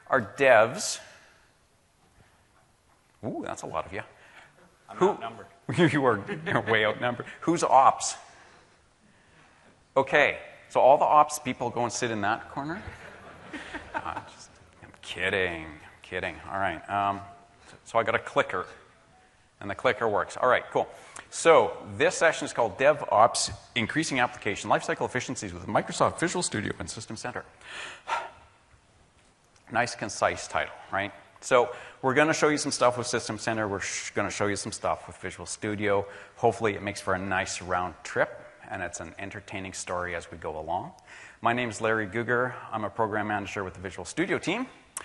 are devs. Ooh, that's a lot of you. I'm outnumbered. You're way outnumbered. Who's ops? Okay, so all the ops people go and sit in that corner? I'm kidding. All right. So I got a clicker, and the clicker works. All right, cool. So this session is called DevOps, Increasing Application Lifecycle Efficiencies with Microsoft Visual Studio and System Center. Nice, concise title, right? So we're going to show you some stuff with System Center. We're going to show you some stuff with Visual Studio. Hopefully it makes for a nice round trip, and it's an entertaining story as we go along. My name is Larry Guger. I'm a program manager with the Visual Studio team.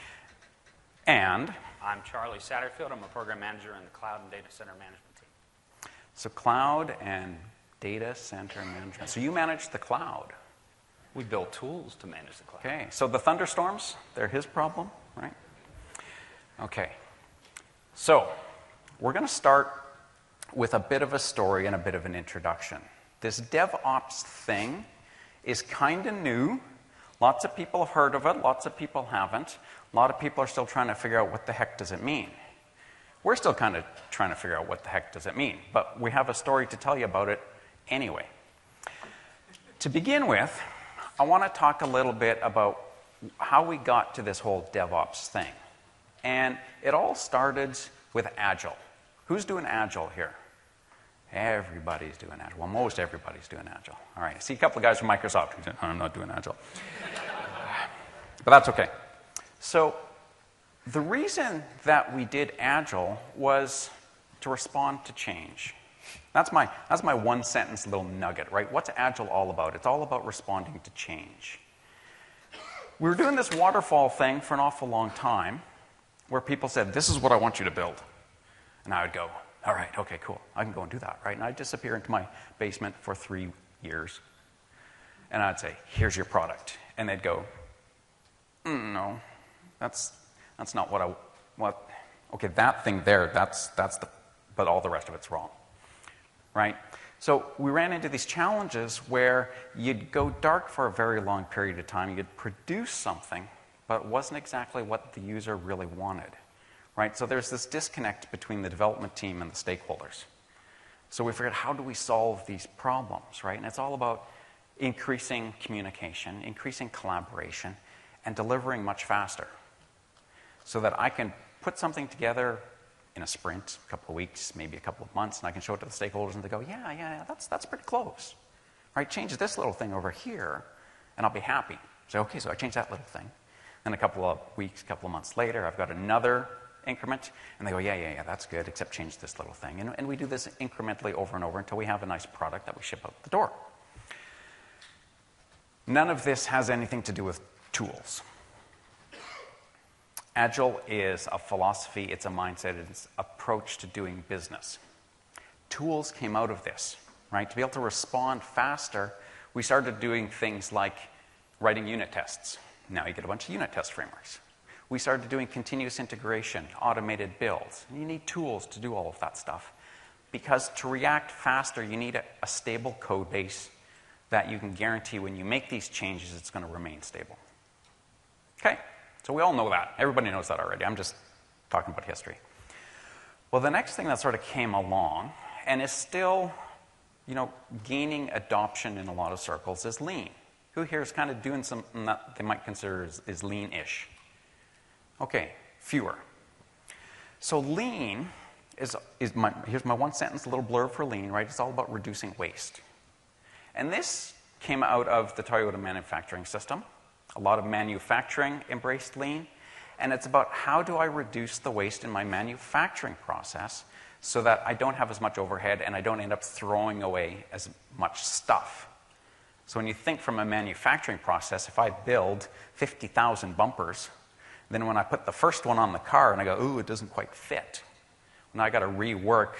And I'm Charlie Satterfield. I'm a program manager in the Cloud and Data Center Management team. So Cloud and Data Center Management. So you manage the cloud. We build tools to manage the cloud. Okay, so the thunderstorms, they're his problem, right? Okay, so we're going to start with a bit of a story and a bit of an introduction. This DevOps thing is kind of new. Lots of people have heard of it, lots of people haven't. A lot of people are still trying to figure out what the heck does it mean. We're still kind of trying to figure out what the heck does it mean, but we have a story to tell you about it anyway. To begin with, I want to talk a little bit about how we got to this whole DevOps thing. And it all started with Agile. Who's doing Agile here? Everybody's doing Agile. Well, most everybody's doing Agile. All right, I see a couple of guys from Microsoft who said, I'm not doing Agile. But that's okay. So the reason that we did Agile was to respond to change. That's my one-sentence little nugget, right? What's Agile all about? It's all about responding to change. We were doing this waterfall thing for an awful long time where people said, this is what I want you to build. And I would go, all right, okay, cool. I can go and do that, right? And I'd disappear into my basement for 3 years. And I'd say, here's your product. And they'd go, no, that's not what okay, that thing there, but all the rest of it's wrong. Right? So we ran into these challenges where you'd go dark for a very long period of time. You'd produce something, but it wasn't exactly what the user really wanted. Right? So there's this disconnect between the development team and the stakeholders. So we figured, how do we solve these problems? Right? And it's all about increasing communication, increasing collaboration, and delivering much faster. So that I can put something together in a sprint, a couple of weeks, maybe a couple of months, and I can show it to the stakeholders, and they go, yeah, that's pretty close. Right? Change this little thing over here, and I'll be happy. So, okay, so I changed that little thing. Then a couple of weeks, a couple of months later, I've got another increment, and they go, yeah, that's good, except change this little thing. And we do this incrementally over and over until we have a nice product that we ship out the door. None of this has anything to do with tools. Agile is a philosophy, it's a mindset, it's an approach to doing business. Tools came out of this, right? To be able to respond faster, we started doing things like writing unit tests. Now you get a bunch of unit test frameworks. We started doing continuous integration, automated builds. And you need tools to do all of that stuff. Because to react faster, you need a stable code base that you can guarantee when you make these changes, it's going to remain stable. Okay? So we all know that. Everybody knows that already. I'm just talking about history. Well, the next thing that sort of came along and is still, gaining adoption in a lot of circles is lean. Who here is kind of doing something that they might consider is lean-ish? Okay, fewer. So lean here's my one sentence, little blurb for lean, right? It's all about reducing waste. And this came out of the Toyota manufacturing system. A lot of manufacturing embraced lean, and it's about how do I reduce the waste in my manufacturing process so that I don't have as much overhead and I don't end up throwing away as much stuff. So when you think from a manufacturing process, if I build 50,000 bumpers, then when I put the first one on the car and I go, ooh, it doesn't quite fit, now I got to rework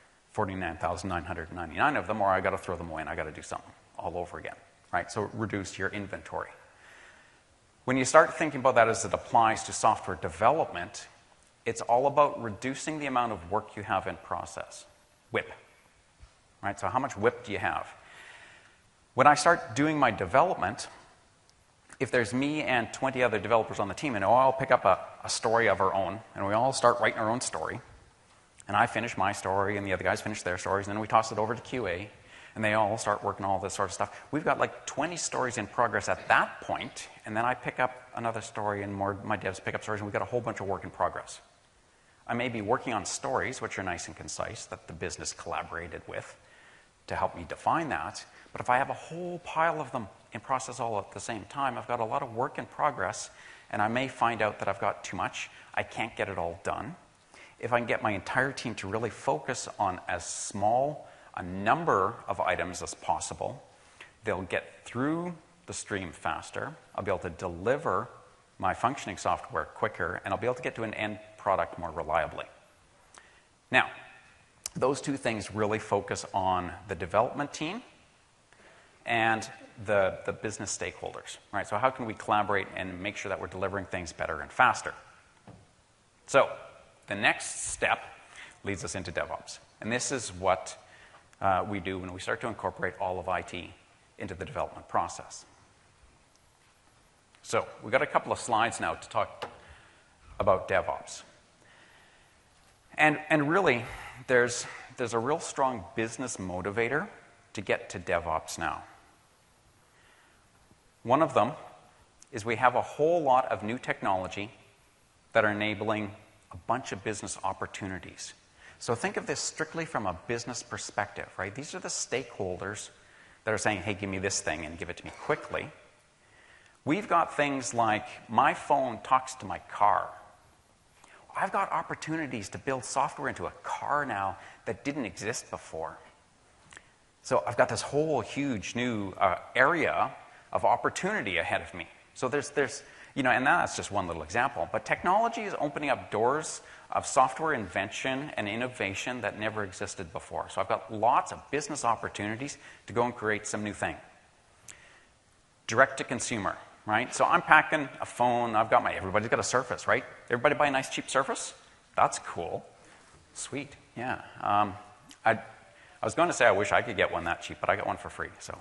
49,999 of them, or I got to throw them away and I got to do something all over again, right? So reduce your inventory. When you start thinking about that as it applies to software development, it's all about reducing the amount of work you have in process. WIP. Right? So how much WIP do you have? When I start doing my development, if there's me and 20 other developers on the team, and we all pick up a story of our own, and we all start writing our own story, and I finish my story, and the other guys finish their stories, and then we toss it over to QA, and they all start working all this sort of stuff. We've got like 20 stories in progress at that point, and then I pick up another story, and my devs pick up stories, and we've got a whole bunch of work in progress. I may be working on stories, which are nice and concise, that the business collaborated with to help me define that. But if I have a whole pile of them in process all at the same time, I've got a lot of work in progress, and I may find out that I've got too much. I can't get it all done. If I can get my entire team to really focus on as small a number of items as possible, they'll get through the stream faster. I'll be able to deliver my functioning software quicker, and I'll be able to get to an end product more reliably. Now, those two things really focus on the development team and the business stakeholders, right? So how can we collaborate and make sure that we're delivering things better and faster? So the next step leads us into DevOps. And this is what we do when we start to incorporate all of IT into the development process. So we've got a couple of slides now to talk about DevOps. And really, there's a real strong business motivator to get to DevOps now. One of them is we have a whole lot of new technology that are enabling a bunch of business opportunities. So think of this strictly from a business perspective, right? These are the stakeholders that are saying, hey, give me this thing and give it to me quickly. We've got things like my phone talks to my car. I've got opportunities to build software into a car now that didn't exist before. So I've got this whole huge new area of opportunity ahead of me. So there's and that's just one little example. But technology is opening up doors of software invention and innovation that never existed before. So I've got lots of business opportunities to go and create some new thing. Direct to consumer, right? So I'm packing a phone. Everybody's got a Surface, right? Everybody buy a nice cheap Surface? That's cool. Sweet, yeah. I was going to say I wish I could get one that cheap, but I got one for free. So,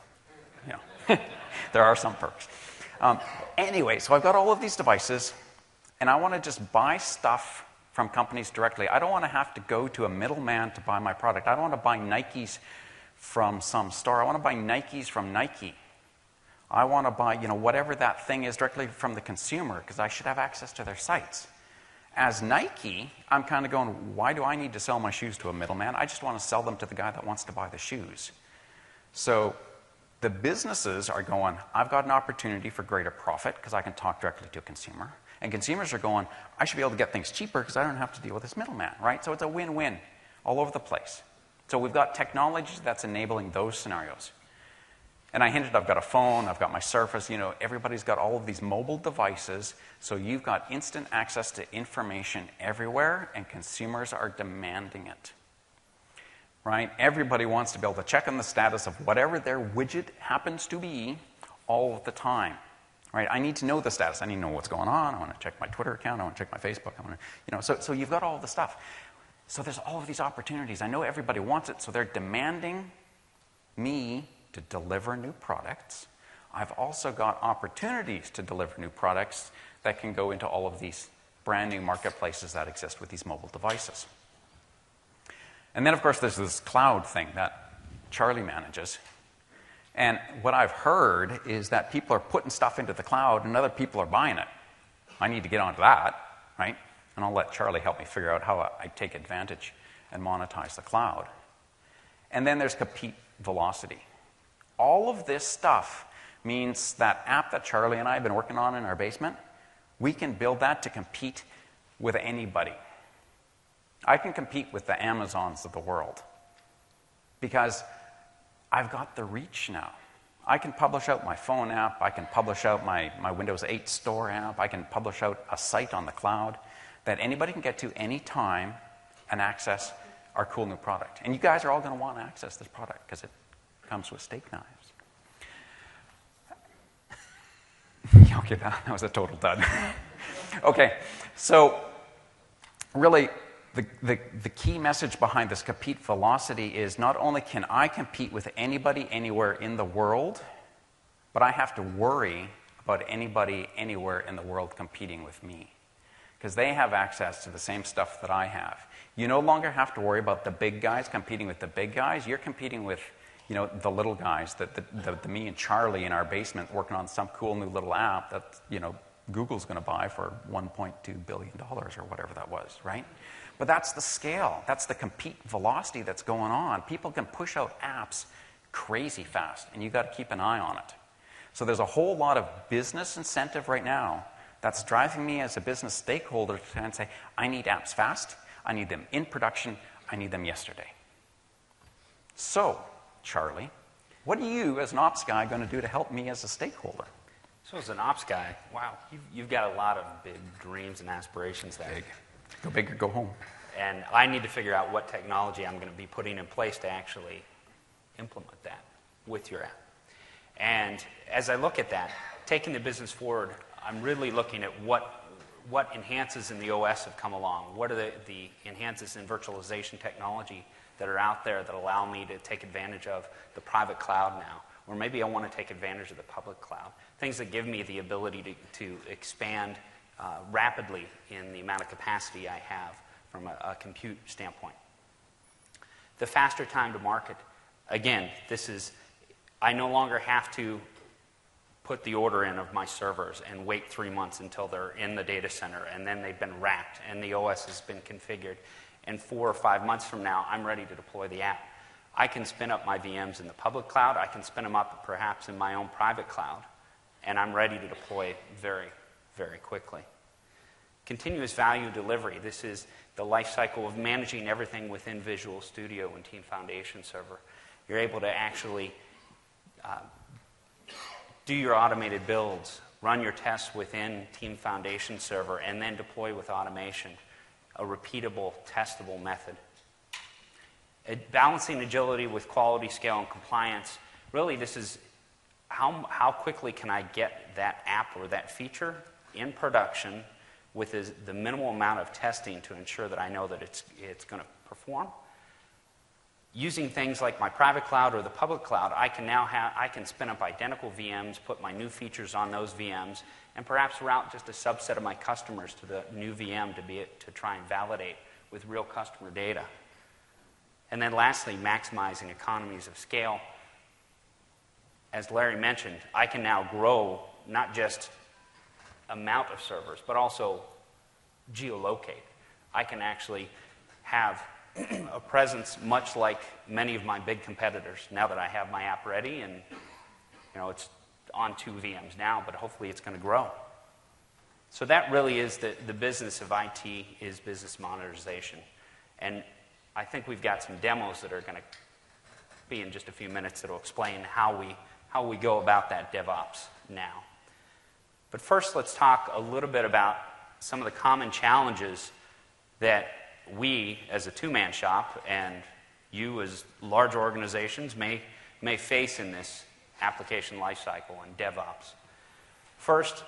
there are some perks. Anyway, so I've got all of these devices, and I want to just buy stuff from companies directly. I don't want to have to go to a middleman to buy my product. I don't want to buy Nikes from some store. I want to buy Nikes from Nike. I want to buy, whatever that thing is directly from the consumer, because I should have access to their sites. As Nike, I'm kind of going, why do I need to sell my shoes to a middleman? I just want to sell them to the guy that wants to buy the shoes. So the businesses are going, I've got an opportunity for greater profit because I can talk directly to a consumer. And consumers are going, I should be able to get things cheaper because I don't have to deal with this middleman, right? So it's a win-win all over the place. So we've got technology that's enabling those scenarios. And I hinted, I've got a phone, I've got my Surface, everybody's got all of these mobile devices, so you've got instant access to information everywhere, and consumers are demanding it. Right? Everybody wants to be able to check on the status of whatever their widget happens to be all of the time. Right? I need to know the status. I need to know what's going on. I want to check my Twitter account. I want to check my Facebook. I want to, so you've got all of the stuff. So there's all of these opportunities. I know everybody wants it, so they're demanding me to deliver new products. I've also got opportunities to deliver new products that can go into all of these brand new marketplaces that exist with these mobile devices. And then, of course, there's this cloud thing that Charlie manages. And what I've heard is that people are putting stuff into the cloud and other people are buying it. I need to get onto that, right? And I'll let Charlie help me figure out how I take advantage and monetize the cloud. And then there's compete velocity. All of this stuff means that app that Charlie and I have been working on in our basement, we can build that to compete with anybody. I can compete with the Amazons of the world because I've got the reach now. I can publish out my phone app. I can publish out my Windows 8 Store app. I can publish out a site on the cloud that anybody can get to anytime and access our cool new product. And you guys are all going to want to access this product because it comes with steak knives. Okay, that was a total dud. Okay, so really, the key message behind this compete velocity is not only can I compete with anybody anywhere in the world, but I have to worry about anybody anywhere in the world competing with me, because they have access to the same stuff that I have. You no longer have to worry about the big guys competing with the big guys. You're competing with, the little guys, the me and Charlie in our basement working on some cool new little app that, Google's going to buy for $1.2 billion or whatever that was, right? But that's the scale. That's the compete velocity that's going on. People can push out apps crazy fast, and you've got to keep an eye on it. So there's a whole lot of business incentive right now that's driving me as a business stakeholder to try and say, I need apps fast, I need them in production, I need them yesterday. So, Charlie, what are you as an ops guy going to do to help me as a stakeholder? So as an ops guy, wow, you've got a lot of big dreams and aspirations there. Big. Go big or go home. And I need to figure out what technology I'm going to be putting in place to actually implement that with your app. And as I look at that, taking the business forward, I'm really looking at what enhances in the OS have come along. What are the enhances in virtualization technology that are out there that allow me to take advantage of the private cloud now? Or maybe I want to take advantage of the public cloud. Things that give me the ability to expand rapidly in the amount of capacity I have from a compute standpoint. The faster time to market. Again, I no longer have to put the order in of my servers and wait 3 months until they're in the data center and then they've been racked and the OS has been configured. And 4 or 5 months from now, I'm ready to deploy the app. I can spin up my VMs in the public cloud. I can spin them up perhaps in my own private cloud. And I'm ready to deploy very, very quickly. Continuous value delivery. This is the life cycle of managing everything within Visual Studio and Team Foundation Server. You're able to actually do your automated builds, run your tests within Team Foundation Server, and then deploy with automation, a repeatable, testable method. Balancing agility with quality, scale, and compliance. Really, this is how quickly can I get that app or that feature in production with the minimal amount of testing to ensure that I know that it's going to perform. Using things like my private cloud or the public cloud, I can spin up identical VMs, put my new features on those VMs, and perhaps route just a subset of my customers to the new VM to try and validate with real customer data. And then lastly, maximizing economies of scale. As Larry mentioned, I can now grow not just amount of servers, but also geolocate. I can actually have a presence much like many of my big competitors now that I have my app ready, and it's on 2 VMs now, but hopefully it's going to grow. So that really is the business of IT, is business monetization. And I think we've got some demos that are going to be in just a few minutes that will explain how we go about that DevOps now. But first, let's talk a little bit about some of the common challenges that we, as a two-man shop, and you as large organizations may face in this application lifecycle and DevOps. First,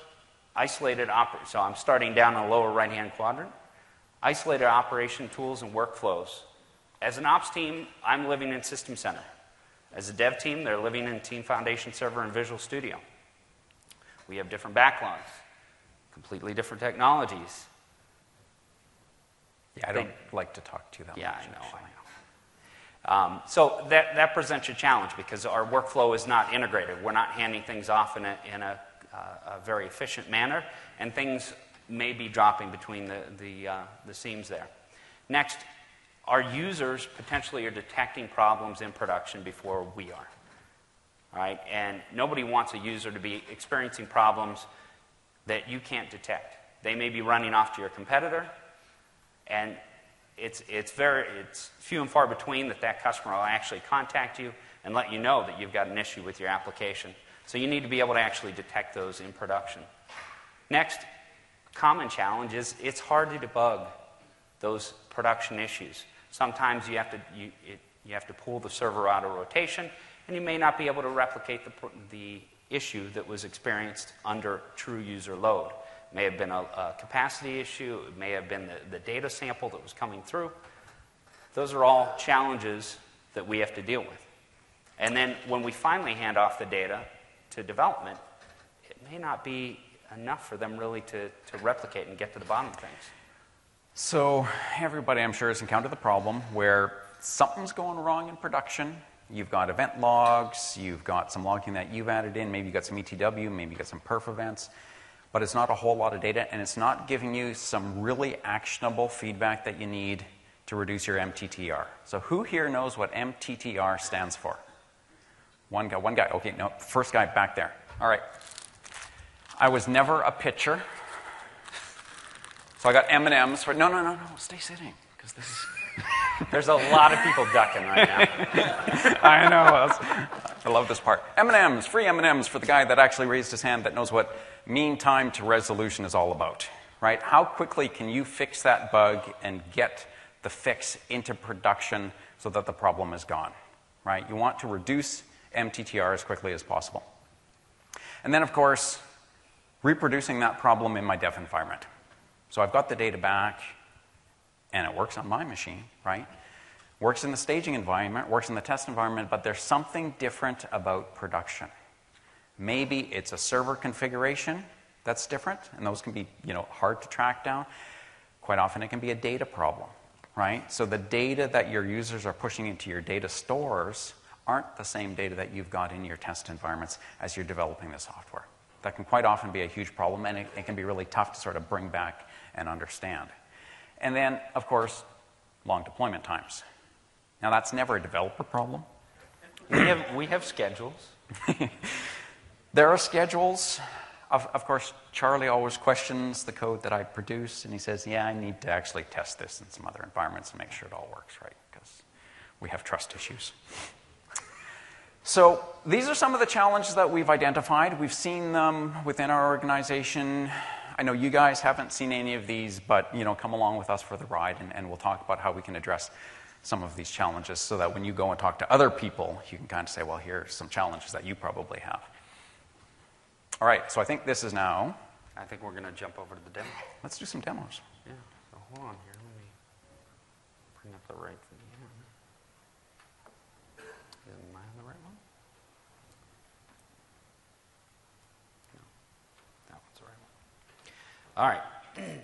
so I'm starting down in the lower right-hand quadrant. Isolated operation tools and workflows. As an ops team, I'm living in System Center. As a dev team, they're living in Team Foundation Server and Visual Studio. We have different backlogs, completely different technologies. Yeah, I don't like to talk to you that much. Yeah, I know. So that presents a challenge because our workflow is not integrated. We're not handing things off in a very efficient manner, and things may be dropping between the seams there. Next, our users potentially are detecting problems in production before we are. All right? And nobody wants a user to be experiencing problems that you can't detect. They may be running off to your competitor, and it's few and far between that customer will actually contact you and let you know that you've got an issue with your application. So you need to be able to actually detect those in production. Next, common challenge is it's hard to debug those production issues. Sometimes you have to pull the server out of rotation, and you may not be able to replicate the issue that was experienced under true user load. It may have been a capacity issue. It may have been the data sample that was coming through. Those are all challenges that we have to deal with. And then when we finally hand off the data to development, may not be enough for them really to replicate and get to the bottom of things. So everybody, I'm sure, has encountered the problem where something's going wrong in production. You've got event logs, you've got some logging that you've added in, maybe you've got some ETW, maybe you've got some perf events, but it's not a whole lot of data, and it's not giving you some really actionable feedback that you need to reduce your MTTR. So who here knows what MTTR stands for? One guy. Okay, no, first guy back there. All right. I was never a pitcher. So I got M&Ms for... No, stay sitting, because this is... There's a lot of people ducking right now. I know. I love this part. M&Ms, free M&Ms for the guy that actually raised his hand that knows what mean time to resolution is all about, right? How quickly can you fix that bug and get the fix into production so that the problem is gone, right? You want to reduce MTTR as quickly as possible. And then, of course, reproducing that problem in my dev environment. So I've got the data back, and it works on my machine, right? Works in the staging environment, works in the test environment, but there's something different about production. Maybe it's a server configuration that's different, and those can be, hard to track down. Quite often it can be a data problem, right? So the data that your users are pushing into your data stores aren't the same data that you've got in your test environments as you're developing the software. That can quite often be a huge problem, and it can be really tough to sort of bring back and understand. And then, of course, long deployment times. Now, that's never a developer problem. We have schedules. There are schedules. Of course, Charlie always questions the code that I produce, and he says, yeah, I need to actually test this in some other environments and make sure it all works right, because we have trust issues. So these are some of the challenges that we've identified. We've seen them within our organization. I know you guys haven't seen any of these, but come along with us for the ride, and we'll talk about how we can address some of these challenges so that when you go and talk to other people, you can kind of say, well, here are some challenges that you probably have. All right, so I think this is now... I think we're going to jump over to the demo. Let's do some demos. Yeah, so hold on here. Let me bring up the right thing. Am I on the right one? No, that one's the right one. All right.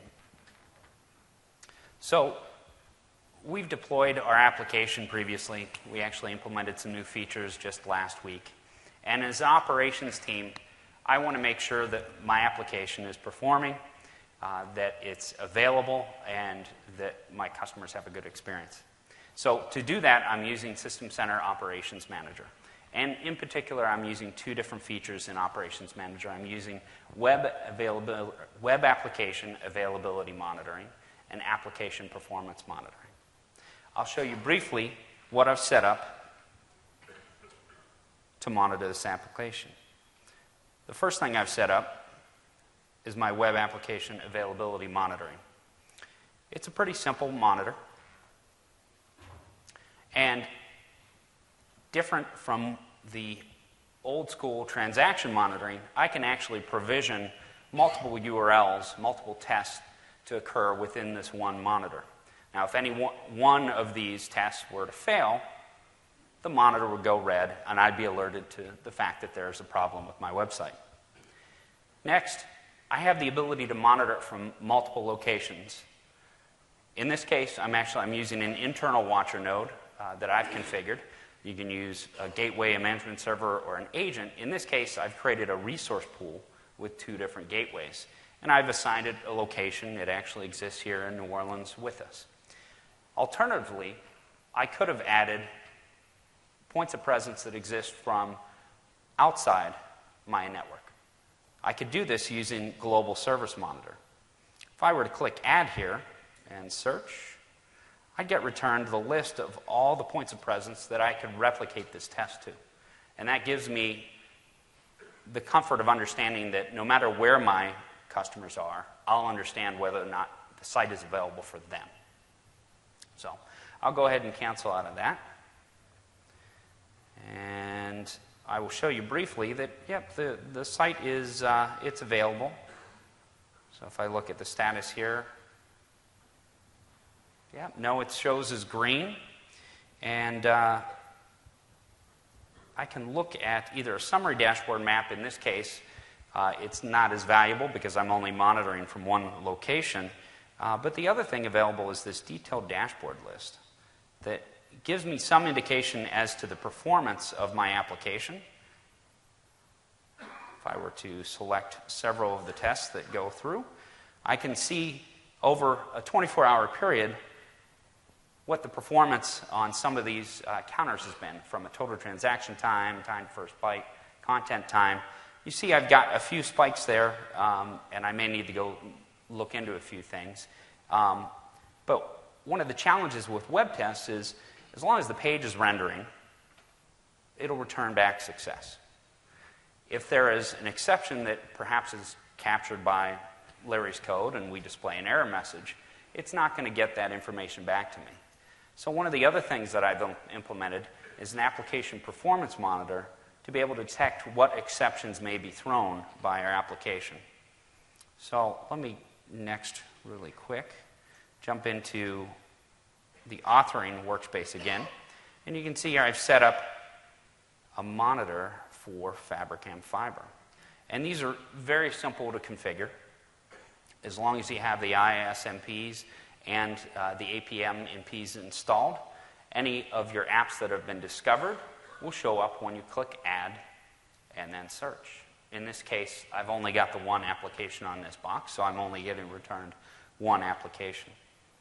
So we've deployed our application previously. We actually implemented some new features just last week. And as an operations team, I want to make sure that my application is performing, that it's available, and that my customers have a good experience. So to do that, I'm using System Center Operations Manager. And in particular, I'm using two different features in Operations Manager. I'm using web application availability monitoring and application performance monitoring. I'll show you briefly what I've set up to monitor this application. The first thing I've set up is my web application availability monitoring. It's a pretty simple monitor. And different from the old school transaction monitoring, I can actually provision multiple URLs, multiple tests to occur within this one monitor. Now, if any one of these tests were to fail, the monitor would go red, and I'd be alerted to the fact that there's a problem with my website. Next, I have the ability to monitor it from multiple locations. In this case, I'm using an internal watcher node that I've configured. You can use a gateway, a management server, or an agent. In this case, I've created a resource pool with two different gateways. And I've assigned it a location. It actually exists here in New Orleans with us. Alternatively, I could have added points of presence that exist from outside my network. I could do this using Global Service Monitor. If I were to click Add here and search, I'd get returned the list of all the points of presence that I could replicate this test to. And that gives me the comfort of understanding that no matter where my customers are, I'll understand whether or not the site is available for them. So I'll go ahead and cancel out of that. And I will show you briefly that, yep, the site is it's available. So if I look at the status here, yeah, no, it shows as green. And I can look at either a summary dashboard map. In this case, It's not as valuable because I'm only monitoring from one location. But the other thing available is this detailed dashboard list that gives me some indication as to the performance of my application. If I were to select several of the tests that go through, I can see over a 24-hour period what the performance on some of these counters has been, from a total transaction time, time to first byte, content time. You see I've got a few spikes there, and I may need to go look into a few things. But one of the challenges with web tests is, as long as the page is rendering, it'll return back success. If there is an exception that perhaps is captured by Larry's code and we display an error message, it's not going to get that information back to me. So one of the other things that I've implemented is an application performance monitor to be able to detect what exceptions may be thrown by our application. So let me next, really quick, jump into the authoring workspace again. And you can see here I've set up a monitor for Fabricam Fiber. And these are very simple to configure. As long as you have the IIS-MPs and the APM MPs installed, any of your apps that have been discovered will show up when you click Add and then Search. In this case, I've only got the one application on this box, so I'm only getting returned one application.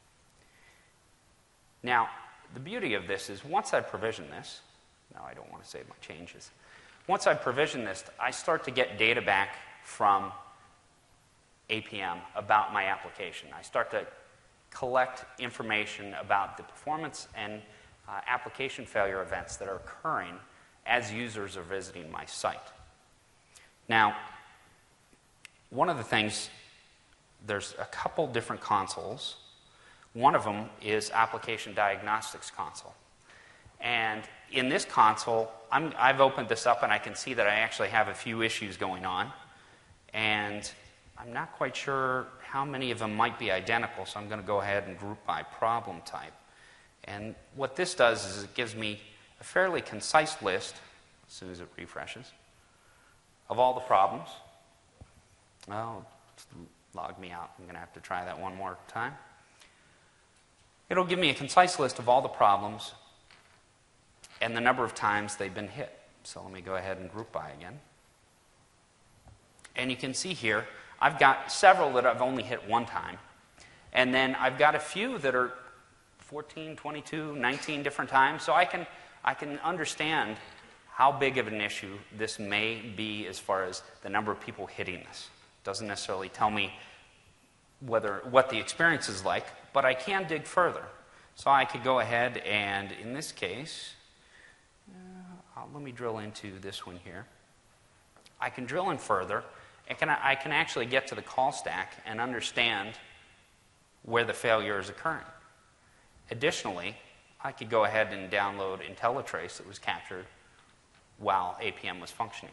Now, the beauty of this is once I provision this, now I don't want to save my changes. Once I provision this, I start to get data back from APM about my application. I start to collect information about the performance and application failure events that are occurring as users are visiting my site. Now, one of the things, there's a couple different consoles. One of them is Application Diagnostics Console. And in this console, I've opened this up and I can see that I actually have a few issues going on. And I'm not quite sure how many of them might be identical, so I'm going to go ahead and group by problem type. And what this does is it gives me a fairly concise list, as soon as it refreshes, of all the problems. Oh, it's logged me out. I'm going to have to try that one more time. It'll give me a concise list of all the problems and the number of times they've been hit. So let me go ahead and group by again. And you can see here, I've got several that I've only hit one time. And then I've got a few that are 14, 22, 19 different times. So I can understand how big of an issue this may be as far as the number of people hitting this. It doesn't necessarily tell me what the experience is like, but I can dig further. So I could go ahead and, in this case, let me drill into this one here. I can drill in further, and I can actually get to the call stack and understand where the failure is occurring. Additionally, I could go ahead and download IntelliTrace that was captured while APM was functioning.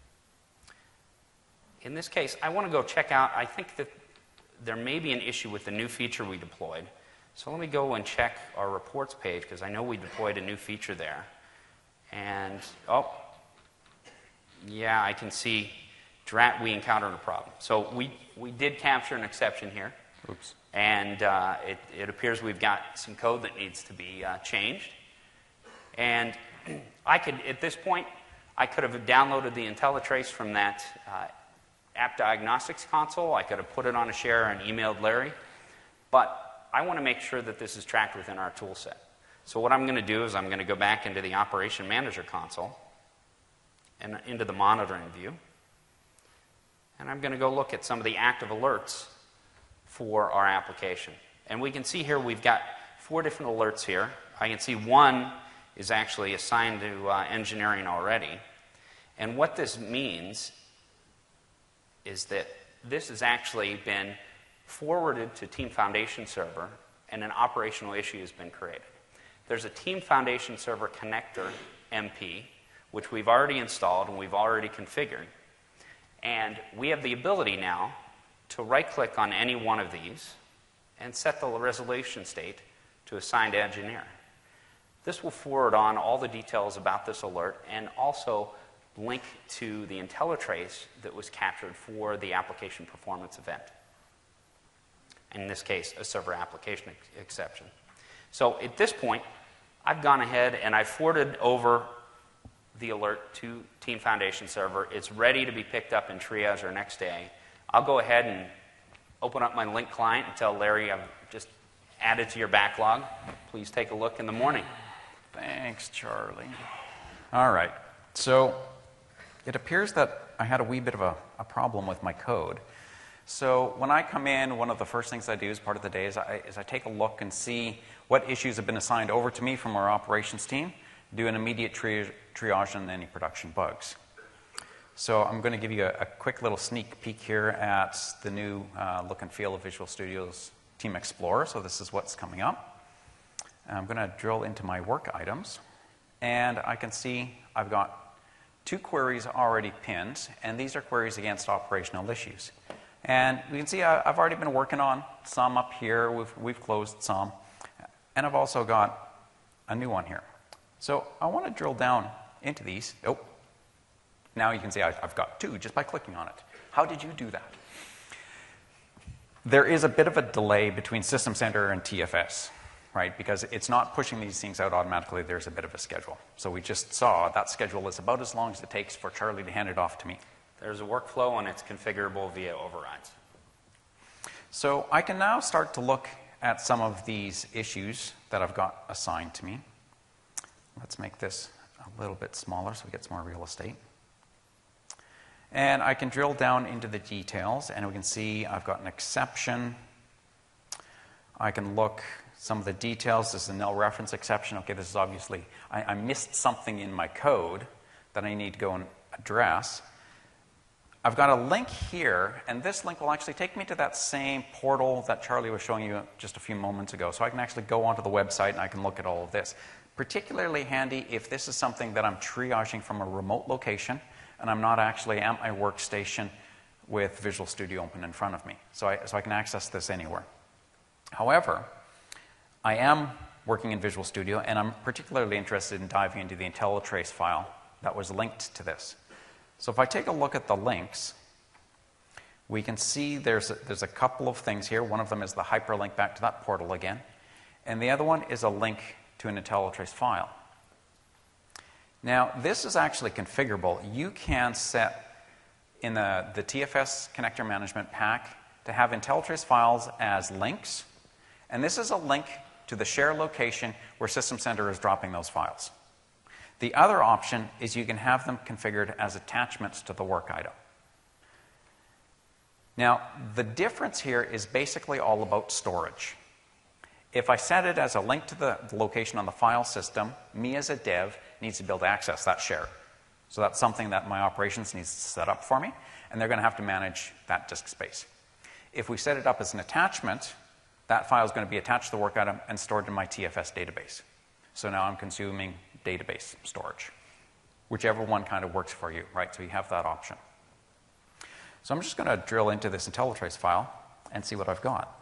In this case, I want to go check out, I think that there may be an issue with the new feature we deployed. So let me go and check our reports page, because I know we deployed a new feature there. And, oh, yeah, I can see we encountered a problem. So we did capture an exception here. Oops. And it appears we've got some code that needs to be changed. And at this point, I could have downloaded the IntelliTrace from that App Diagnostics console. I could have put it on a share and emailed Larry. But I want to make sure that this is tracked within our tool set. So what I'm going to do is I'm going to go back into the Operation Manager console and into the monitoring view. And I'm going to go look at some of the active alerts for our application. And we can see here we've got 4 different alerts here. I can see one is actually assigned to engineering already. And what this means is that this has actually been forwarded to Team Foundation Server and an operational issue has been created. There's a Team Foundation Server connector MP, which we've already installed and we've already configured. And we have the ability now to right-click on any one of these and set the resolution state to assigned engineer. This will forward on all the details about this alert and also link to the IntelliTrace that was captured for the application performance event. In this case, a server application exception. So at this point, I've gone ahead and I've forwarded over the alert to Team Foundation Server. It's ready to be picked up in triage or next day. I'll go ahead and open up my Link client and tell Larry I've just added to your backlog. Please take a look in the morning. Thanks, Charlie. All right. So it appears that I had a wee bit of a problem with my code. So when I come in, one of the first things I do as part of the day is I take a look and see what issues have been assigned over to me from our operations team, do an immediate triage on any production bugs. So I'm going to give you a quick little sneak peek here at the new look and feel of Visual Studio's Team Explorer. So this is what's coming up. I'm going to drill into my work items, and I can see I've got 2 queries already pinned, and these are queries against operational issues. And we can see I've already been working on some up here. We've closed some. And I've also got a new one here. So I want to drill down into these. Oh, now you can see I've got 2 just by clicking on it. How did you do that? There is a bit of a delay between System Center and TFS, right? Because it's not pushing these things out automatically. There's a bit of a schedule. So we just saw that schedule is about as long as it takes for Charlie to hand it off to me. There's a workflow, and it's configurable via overrides. So I can now start to look at some of these issues that I've got assigned to me. Let's make this a little bit smaller so we get some more real estate. And I can drill down into the details, and we can see I've got an exception. I can look some of the details. This is a null reference exception. Okay, this is obviously, I missed something in my code that I need to go and address. I've got a link here, and this link will actually take me to that same portal that Charlie was showing you just a few moments ago. So I can actually go onto the website and I can look at all of this. Particularly handy if this is something that I'm triaging from a remote location and I'm not actually at my workstation with Visual Studio open in front of me. So I can access this anywhere. However, I am working in Visual Studio, and I'm particularly interested in diving into the IntelliTrace file that was linked to this. So if I take a look at the links, we can see there's a couple of things here. One of them is the hyperlink back to that portal again. And the other one is a link to an IntelliTrace file. Now, this is actually configurable. You can set in the TFS connector management pack to have IntelliTrace files as links. And this is a link to the share location where System Center is dropping those files. The other option is you can have them configured as attachments to the work item. Now, the difference here is basically all about storage. If I set it as a link to the location on the file system, me as a dev needs to be able to access that share. So that's something that my operations needs to set up for me, and they're going to have to manage that disk space. If we set it up as an attachment, that file is going to be attached to the work item and stored in my TFS database. So now I'm consuming database storage, whichever one kind of works for you, right? So you have that option. So I'm just going to drill into this IntelliTrace file and see what I've got.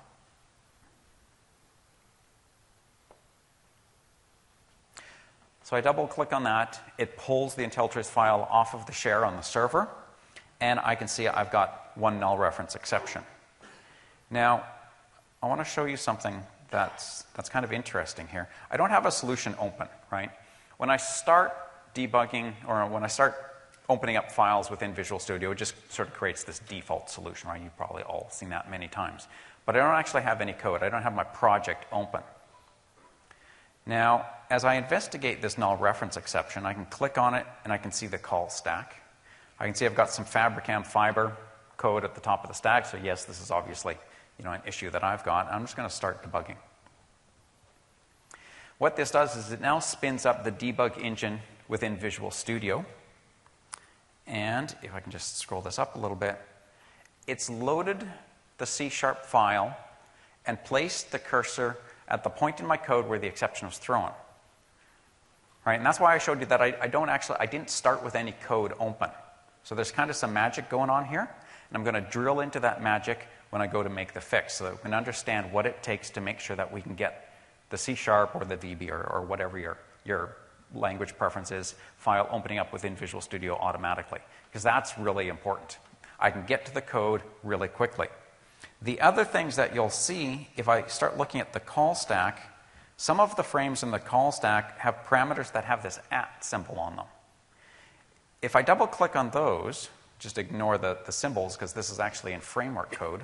So I double click on that. It pulls the IntelliTrace file off of the share on the server, and I can see I've got one null reference exception. Now, I want to show you something that's kind of interesting here. I don't have a solution open, right? When I start debugging, or when I start opening up files within Visual Studio, it just sort of creates this default solution, right? You've probably all seen that many times. But I don't actually have any code. I don't have my project open. Now, as I investigate this null reference exception, I can click on it and I can see the call stack. I can see I've got some Fabricam fiber code at the top of the stack, so yes, this is obviously an issue that I've got. I'm just going to start debugging. What this does is it now spins up the debug engine within Visual Studio. And if I can just scroll this up a little bit, it's loaded the C# file and placed the cursor at the point in my code where the exception was thrown. Right? And that's why I showed you that I didn't start with any code open. So there's kind of some magic going on here, and I'm going to drill into that magic when I go to make the fix so that we can understand what it takes to make sure that we can get the C# or the VB or whatever your language preferences file opening up within Visual Studio automatically, because that's really important. I can get to the code really quickly. The other things that you'll see, if I start looking at the call stack, some of the frames in the call stack have parameters that have this @ symbol on them. If I double-click on those, just ignore the symbols because this is actually in framework code.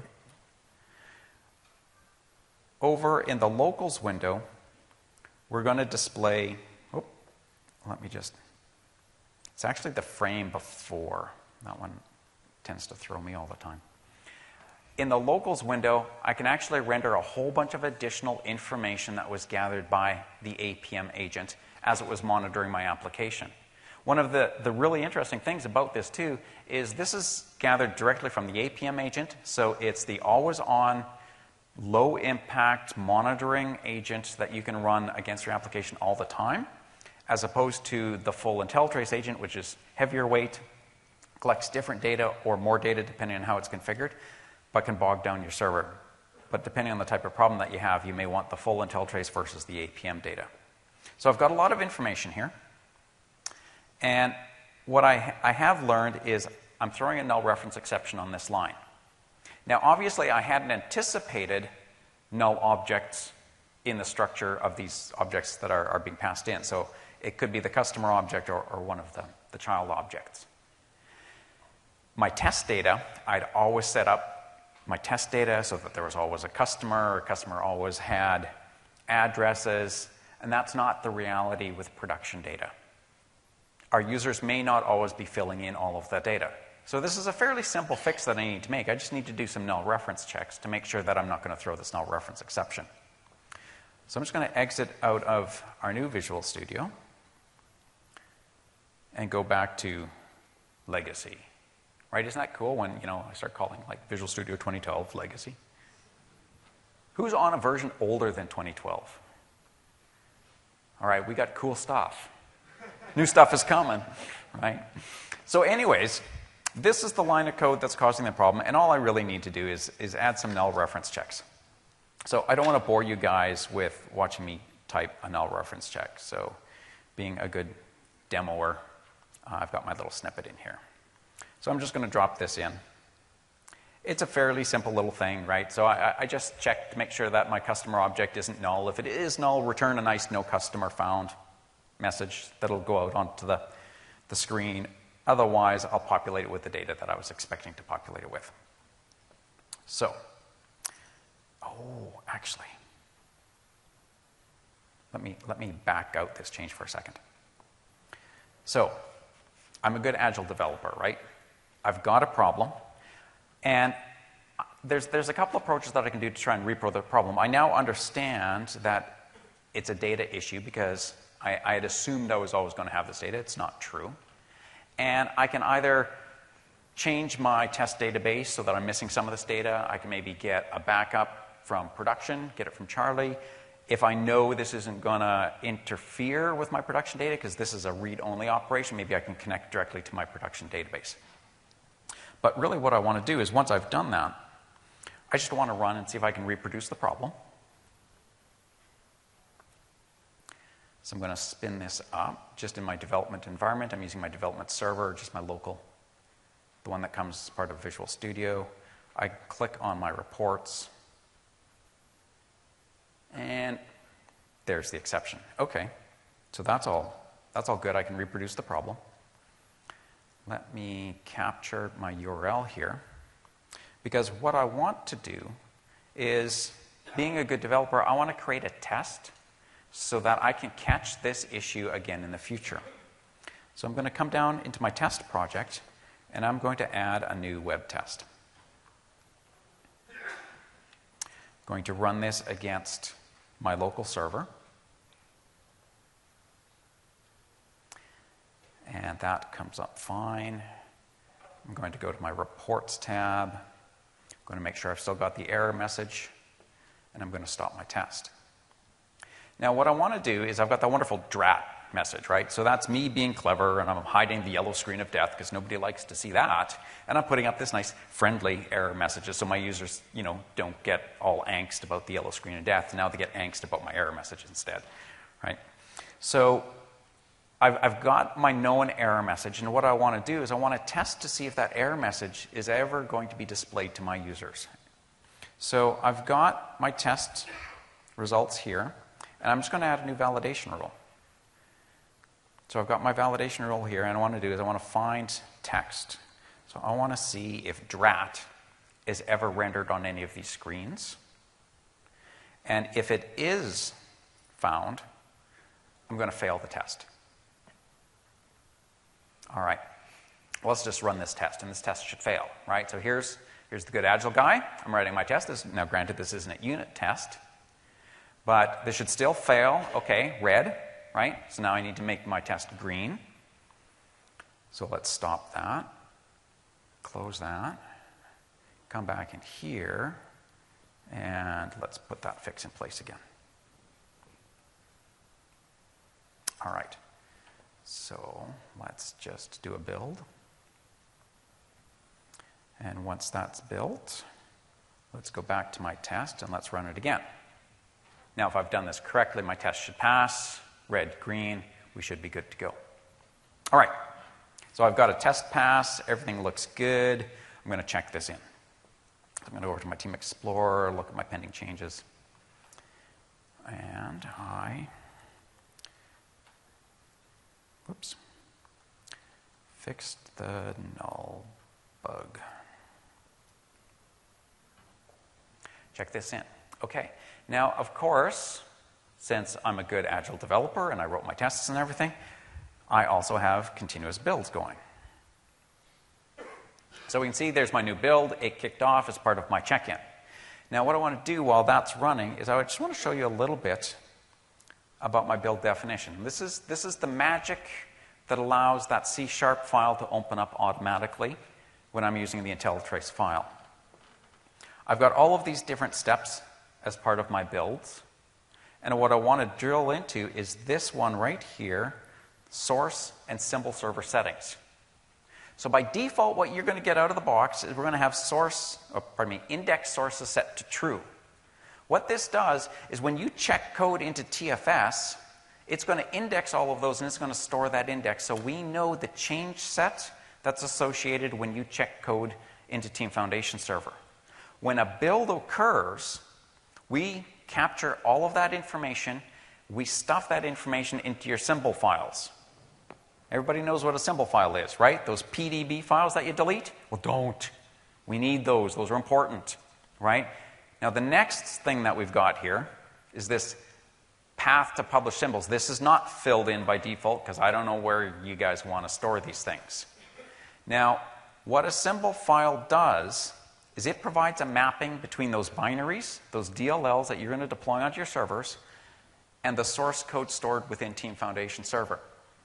Over in the locals window, we're going to display, it's actually the frame before. That one tends to throw me all the time. In the locals window, I can actually render a whole bunch of additional information that was gathered by the APM agent as it was monitoring my application. One of the really interesting things about this, too, is this is gathered directly from the APM agent, so it's the always-on, low-impact monitoring agent that you can run against your application all the time, as opposed to the full IntelliTrace agent, which is heavier weight, collects different data or more data depending on how it's configured, but can bog down your server. But depending on the type of problem that you have, you may want the full IntelliTrace versus the APM data. So I've got a lot of information here. And what I have learned is I'm throwing a null reference exception on this line. Now, obviously, I hadn't anticipated null objects in the structure of these objects that are being passed in. So it could be the customer object or one of the child objects. My test data, I'd always set up my test data so that there was always a customer always had addresses, and that's not the reality with production data. Our users may not always be filling in all of that data. So this is a fairly simple fix that I need to make. I just need to do some null reference checks to make sure that I'm not going to throw this null reference exception. So I'm just going to exit out of our new Visual Studio and go back to Legacy. Right? Isn't that cool when, I start calling like Visual Studio 2012 Legacy? Who's on a version older than 2012? All right, we got cool stuff. New stuff is coming, right? So anyways, this is the line of code that's causing the problem, and all I really need to do is add some null reference checks. So I don't want to bore you guys with watching me type a null reference check. So being a good demoer, I've got my little snippet in here. So I'm just going to drop this in. It's a fairly simple little thing, right? So I just check to make sure that my customer object isn't null. If it is null, return a nice no customer found message that'll go out onto the screen. Otherwise, I'll populate it with the data that I was expecting to populate it with. So, actually, let me back out this change for a second. So, I'm a good Agile developer, right? I've got a problem, and there's a couple approaches that I can do to try and repro the problem. I now understand that it's a data issue because I had assumed I was always going to have this data. It's not true. And I can either change my test database so that I'm missing some of this data. I can maybe get a backup from production, get it from Charlie. If I know this isn't going to interfere with my production data, because this is a read-only operation, maybe I can connect directly to my production database. But really what I want to do is once I've done that, I just want to run and see if I can reproduce the problem. So I'm going to spin this up just in my development environment. I'm using my development server, just my local, the one that comes as part of Visual Studio. I click on my reports, and there's the exception. Okay, so that's all good. I can reproduce the problem. Let me capture my URL here, because what I want to do is, being a good developer, I want to create a test so that I can catch this issue again in the future. So I'm going to come down into my test project, and I'm going to add a new web test. I'm going to run this against my local server. And that comes up fine. I'm going to go to my reports tab. I'm going to make sure I've still got the error message, and I'm going to stop my test. Now, what I want to do is I've got that wonderful DRAT message, right? So that's me being clever, and I'm hiding the yellow screen of death because nobody likes to see that. And I'm putting up this nice friendly error messages so my users, don't get all angst about the yellow screen of death. Now they get angst about my error message instead, right? So I've got my known error message, and what I want to do is I want to test to see if that error message is ever going to be displayed to my users. So I've got my test results here, and I'm just going to add a new validation rule. So I've got my validation rule here, and what I want to do is I want to find text. So I want to see if DRAT is ever rendered on any of these screens. And if it is found, I'm going to fail the test. All right. Well, let's just run this test, and this test should fail, right? So here's the good Agile guy. I'm writing my test. Now, granted, this isn't a unit test, but this should still fail. Okay, red, right? So now I need to make my test green. So let's stop that. Close that. Come back in here, and let's put that fix in place again. All right. So let's just do a build. And once that's built, let's go back to my test and let's run it again. Now, if I've done this correctly, my test should pass. Red, green, we should be good to go. All right. So I've got a test pass. Everything looks good. I'm going to check this in. I'm going to go over to my Team Explorer, look at my pending changes. And whoops, fixed the null bug. Check this in. Okay. Now, of course, since I'm a good Agile developer and I wrote my tests and everything, I also have continuous builds going. So we can see there's my new build. It kicked off as part of my check-in. Now, what I want to do while that's running is I just want to show you a little bit about my build definition. This is the magic that allows that C# file to open up automatically when I'm using the IntelliTrace file. I've got all of these different steps as part of my builds. And what I want to drill into is this one right here, source and symbol server settings. So by default, what you're going to get out of the box is we're going to have index sources set to true. What this does is when you check code into TFS, it's going to index all of those and it's going to store that index. So we know the change set that's associated when you check code into Team Foundation Server. When a build occurs, we capture all of that information. We stuff that information into your symbol files. Everybody knows what a symbol file is, right? Those PDB files that you delete? Well, don't. We need those. Those are important, right? Now, the next thing that we've got here is this path to publish symbols. This is not filled in by default because I don't know where you guys want to store these things. Now, what a symbol file does is it provides a mapping between those binaries, those DLLs that you're going to deploy onto your servers, and the source code stored within Team Foundation Server.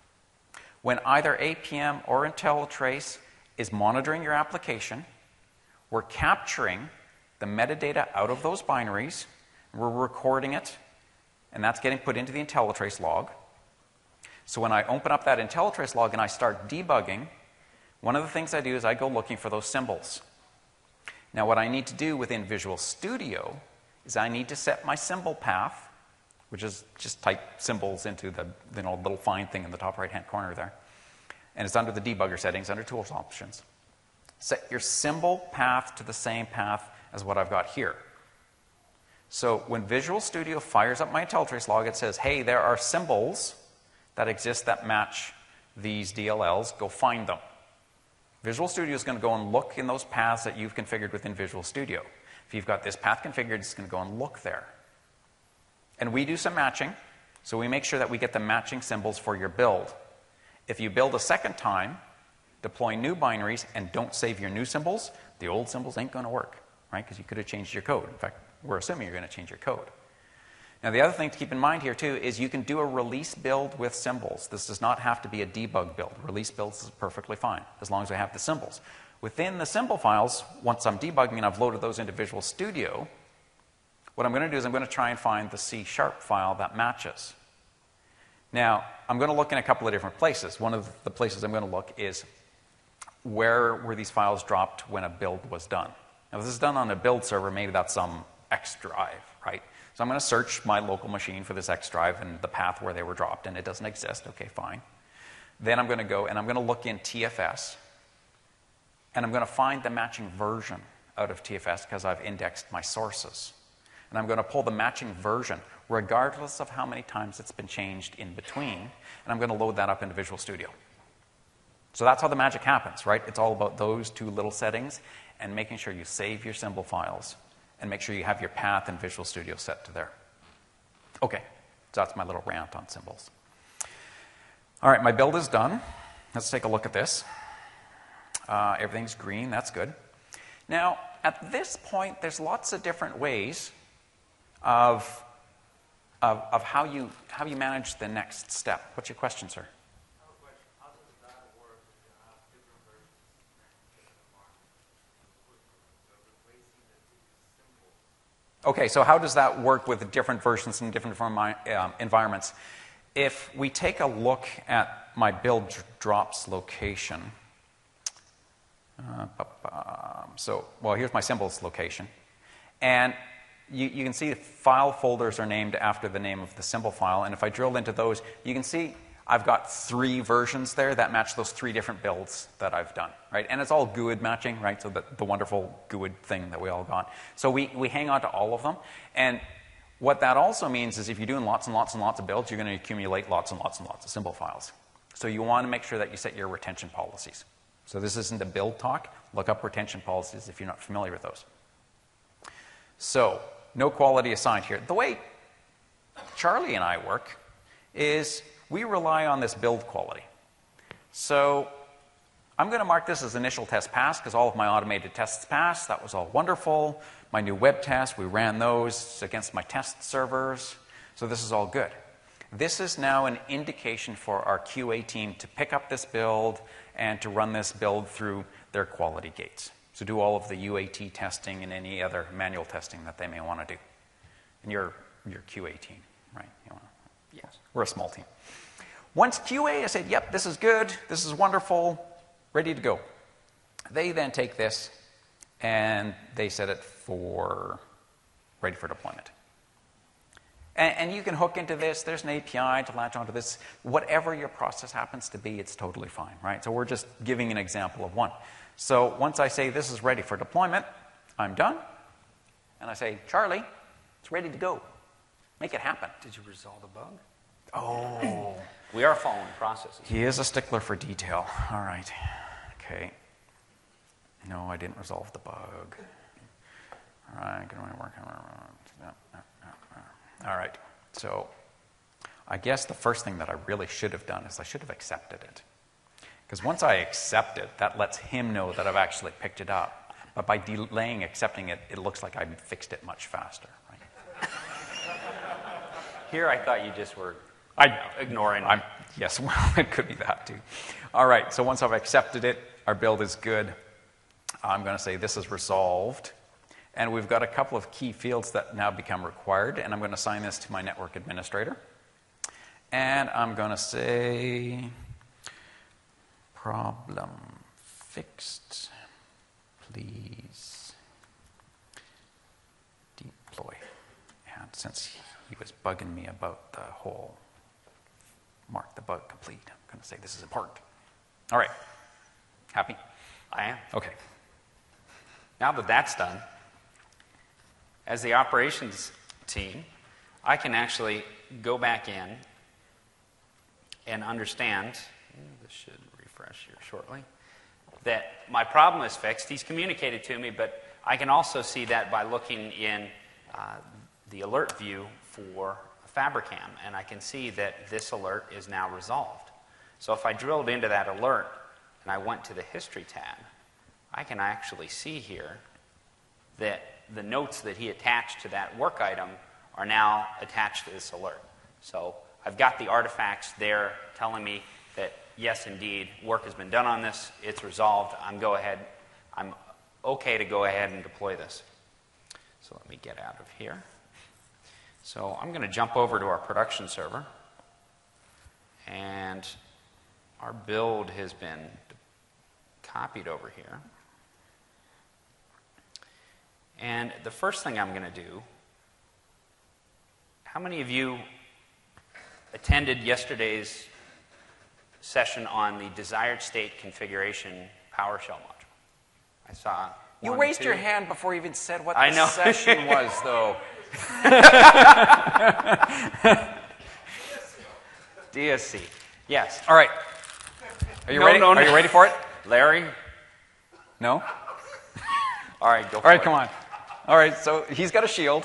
When either APM or IntelliTrace is monitoring your application, we're capturing the metadata out of those binaries, we're recording it, and that's getting put into the IntelliTrace log. So when I open up that IntelliTrace log and I start debugging, one of the things I do is I go looking for those symbols. Now, what I need to do within Visual Studio is I need to set my symbol path, which is just type symbols into the little find thing in the top right-hand corner there. And it's under the debugger settings, under Tools Options. Set your symbol path to the same path as what I've got here. So when Visual Studio fires up my IntelliTrace log, it says, hey, there are symbols that exist that match these DLLs. Go find them. Visual Studio is going to go and look in those paths that you've configured within Visual Studio. If you've got this path configured, it's going to go and look there. And we do some matching, so we make sure that we get the matching symbols for your build. If you build a second time, deploy new binaries, and don't save your new symbols, the old symbols ain't going to work, right? Because you could have changed your code. In fact, we're assuming you're going to change your code. Now, the other thing to keep in mind here, too, is you can do a release build with symbols. This does not have to be a debug build. Release builds is perfectly fine, as long as I have the symbols. Within the symbol files, once I'm debugging and I've loaded those into Visual Studio, what I'm going to do is I'm going to try and find the C# file that matches. Now, I'm going to look in a couple of different places. One of the places I'm going to look is where were these files dropped when a build was done. Now, if this is done on a build server, maybe that's some X drive, right? So I'm going to search my local machine for this X drive and the path where they were dropped, and it doesn't exist. Okay, fine. Then I'm going to go and I'm going to look in TFS, and I'm going to find the matching version out of TFS because I've indexed my sources. And I'm going to pull the matching version regardless of how many times it's been changed in between, and I'm going to load that up into Visual Studio. So that's how the magic happens, right? It's all about those two little settings and making sure you save your symbol files and make sure you have your path in Visual Studio set to there. Okay, so that's my little rant on symbols. All right, my build is done. Let's take a look at this. Everything's green, that's good. Now, at this point, there's lots of different ways of how you manage the next step. What's your question, sir? Okay, so how does that work with different versions in different environments? If we take a look at my build drops location, here's my symbols location, and you can see the file folders are named after the name of the symbol file, and if I drill into those, you can see I've got 3 versions there that match those 3 different builds that I've done, right? And it's all GUID matching, right? So the wonderful GUID thing that we all got. So we hang on to all of them. And what that also means is if you're doing lots and lots and lots of builds, you're going to accumulate lots and lots and lots of symbol files. So you want to make sure that you set your retention policies. So this isn't a build talk. Look up retention policies if you're not familiar with those. So no quality assigned here. The way Charlie and I work is we rely on this build quality. So I'm going to mark this as initial test pass because all of my automated tests passed. That was all wonderful. My new web tests, we ran those against my test servers. So this is all good. This is now an indication for our QA team to pick up this build and to run this build through their quality gates. So do all of the UAT testing and any other manual testing that they may want to do. And your QA team, right? Yes. We're a small team. Once QA has said, yep, this is good, this is wonderful, ready to go. They then take this and they set it for ready for deployment. And you can hook into this. There's an API to latch onto this. Whatever your process happens to be, it's totally fine, right? So we're just giving an example of one. So once I say this is ready for deployment, I'm done. And I say, Charlie, it's ready to go. Make it happen. Did you resolve the bug? Oh. We are following processes. He is a stickler for detail. All right. Okay. No, I didn't resolve the bug. All right. Good work. All right. So I guess the first thing that I really should have done is I should have accepted it. Because once I accept it, that lets him know that I've actually picked it up. But by delaying accepting it, it looks like I fixed it much faster. Right? Here I thought you just were ignoring me. Yes, well, it could be that too. All right, so once I've accepted it, our build is good. I'm going to say this is resolved. And we've got a couple of key fields that now become required, and I'm going to assign this to my network administrator. And I'm going to say problem fixed, please deploy. And since he was bugging me about the whole mark the bug complete, I'm going to say this is important. All right. Happy? I am. Okay. Now that that's done, as the operations team, I can actually go back in and understand, this should refresh here shortly, that my problem is fixed. He's communicated to me, but I can also see that by looking in the alert view for Fabricam, and I can see that this alert is now resolved. So if I drilled into that alert and I went to the History tab, I can actually see here that the notes that he attached to that work item are now attached to this alert. So I've got the artifacts there telling me that, yes, indeed, work has been done on this, it's resolved, I'm okay to go ahead and deploy this. So let me get out of here. So I'm going to jump over to our production server, and our build has been copied over here. And the first thing I'm going to do, how many of you attended yesterday's session on the desired state configuration PowerShell module. I saw You one, raised two. your hand before you even said what I the know. session was, though. DSC. Yes. All right. Are you No, ready? no, no. Are you ready for it? Larry? No? All right, go for All right, it. come on. All right, so he's got a shield.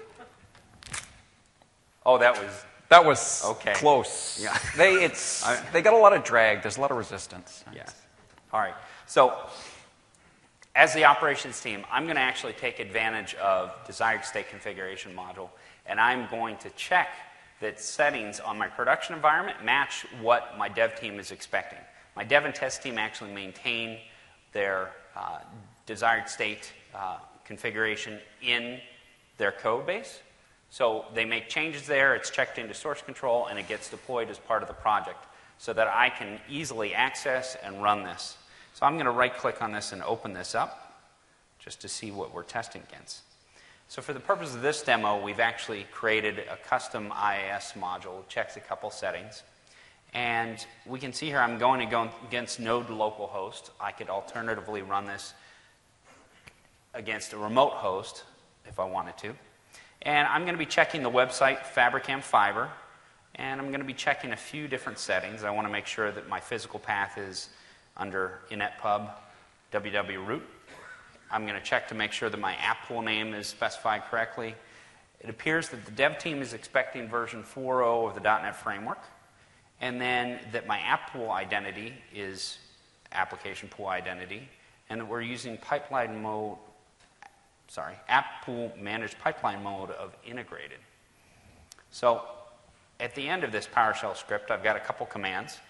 Oh, that was... That was Okay. close. Yeah. They got a lot of drag. There's a lot of resistance. Yes. All right. So, as the operations team, I'm going to actually take advantage of desired state configuration module, and I'm going to check that settings on my production environment match what my dev team is expecting. My dev and test team actually maintain their desired state configuration in their code base. So they make changes there, it's checked into source control, and it gets deployed as part of the project so that I can easily access and run this. So I'm going to right-click on this and open this up just to see what we're testing against. So for the purpose of this demo, we've actually created a custom IIS module, checks a couple settings. And we can see here I'm going to go against node localhost. I could alternatively run this against a remote host if I wanted to. And I'm going to be checking the website Fabricam Fiber, and I'm going to be checking a few different settings. I want to make sure that my physical path is under inetpub www root. I'm going to check to make sure that my app pool name is specified correctly. It appears that the dev team is expecting version 4.0 of the .NET Framework, and then that my app pool identity is application pool identity, and that we're using pipeline mode, app pool managed pipeline mode of integrated. So at the end of this PowerShell script, I've got a couple commands.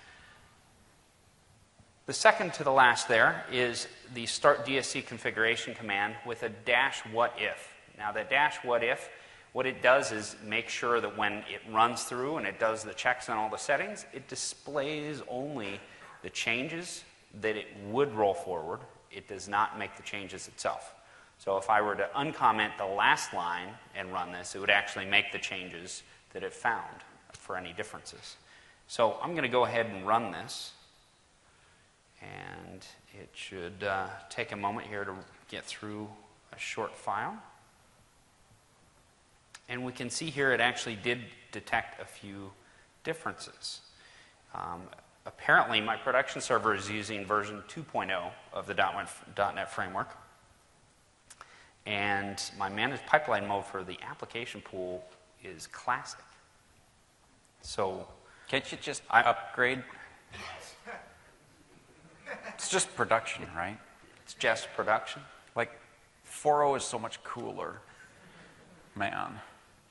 The second to the last there is the start DSC configuration command with a -what if. Now that -what if, what it does is make sure that when it runs through and it does the checks on all the settings, it displays only the changes that it would roll forward. It does not make the changes itself. So if I were to uncomment the last line and run this, it would actually make the changes that it found for any differences. So I'm going to go ahead and run this. And it should take a moment here to get through a short file. And we can see here it actually did detect a few differences. Apparently, my production server is using version 2.0 of the .NET Framework. And my managed pipeline mode for the application pool is classic. So, Can't you just upgrade? It's just production, right? it's just production. Like, 4.0 is so much cooler. Man.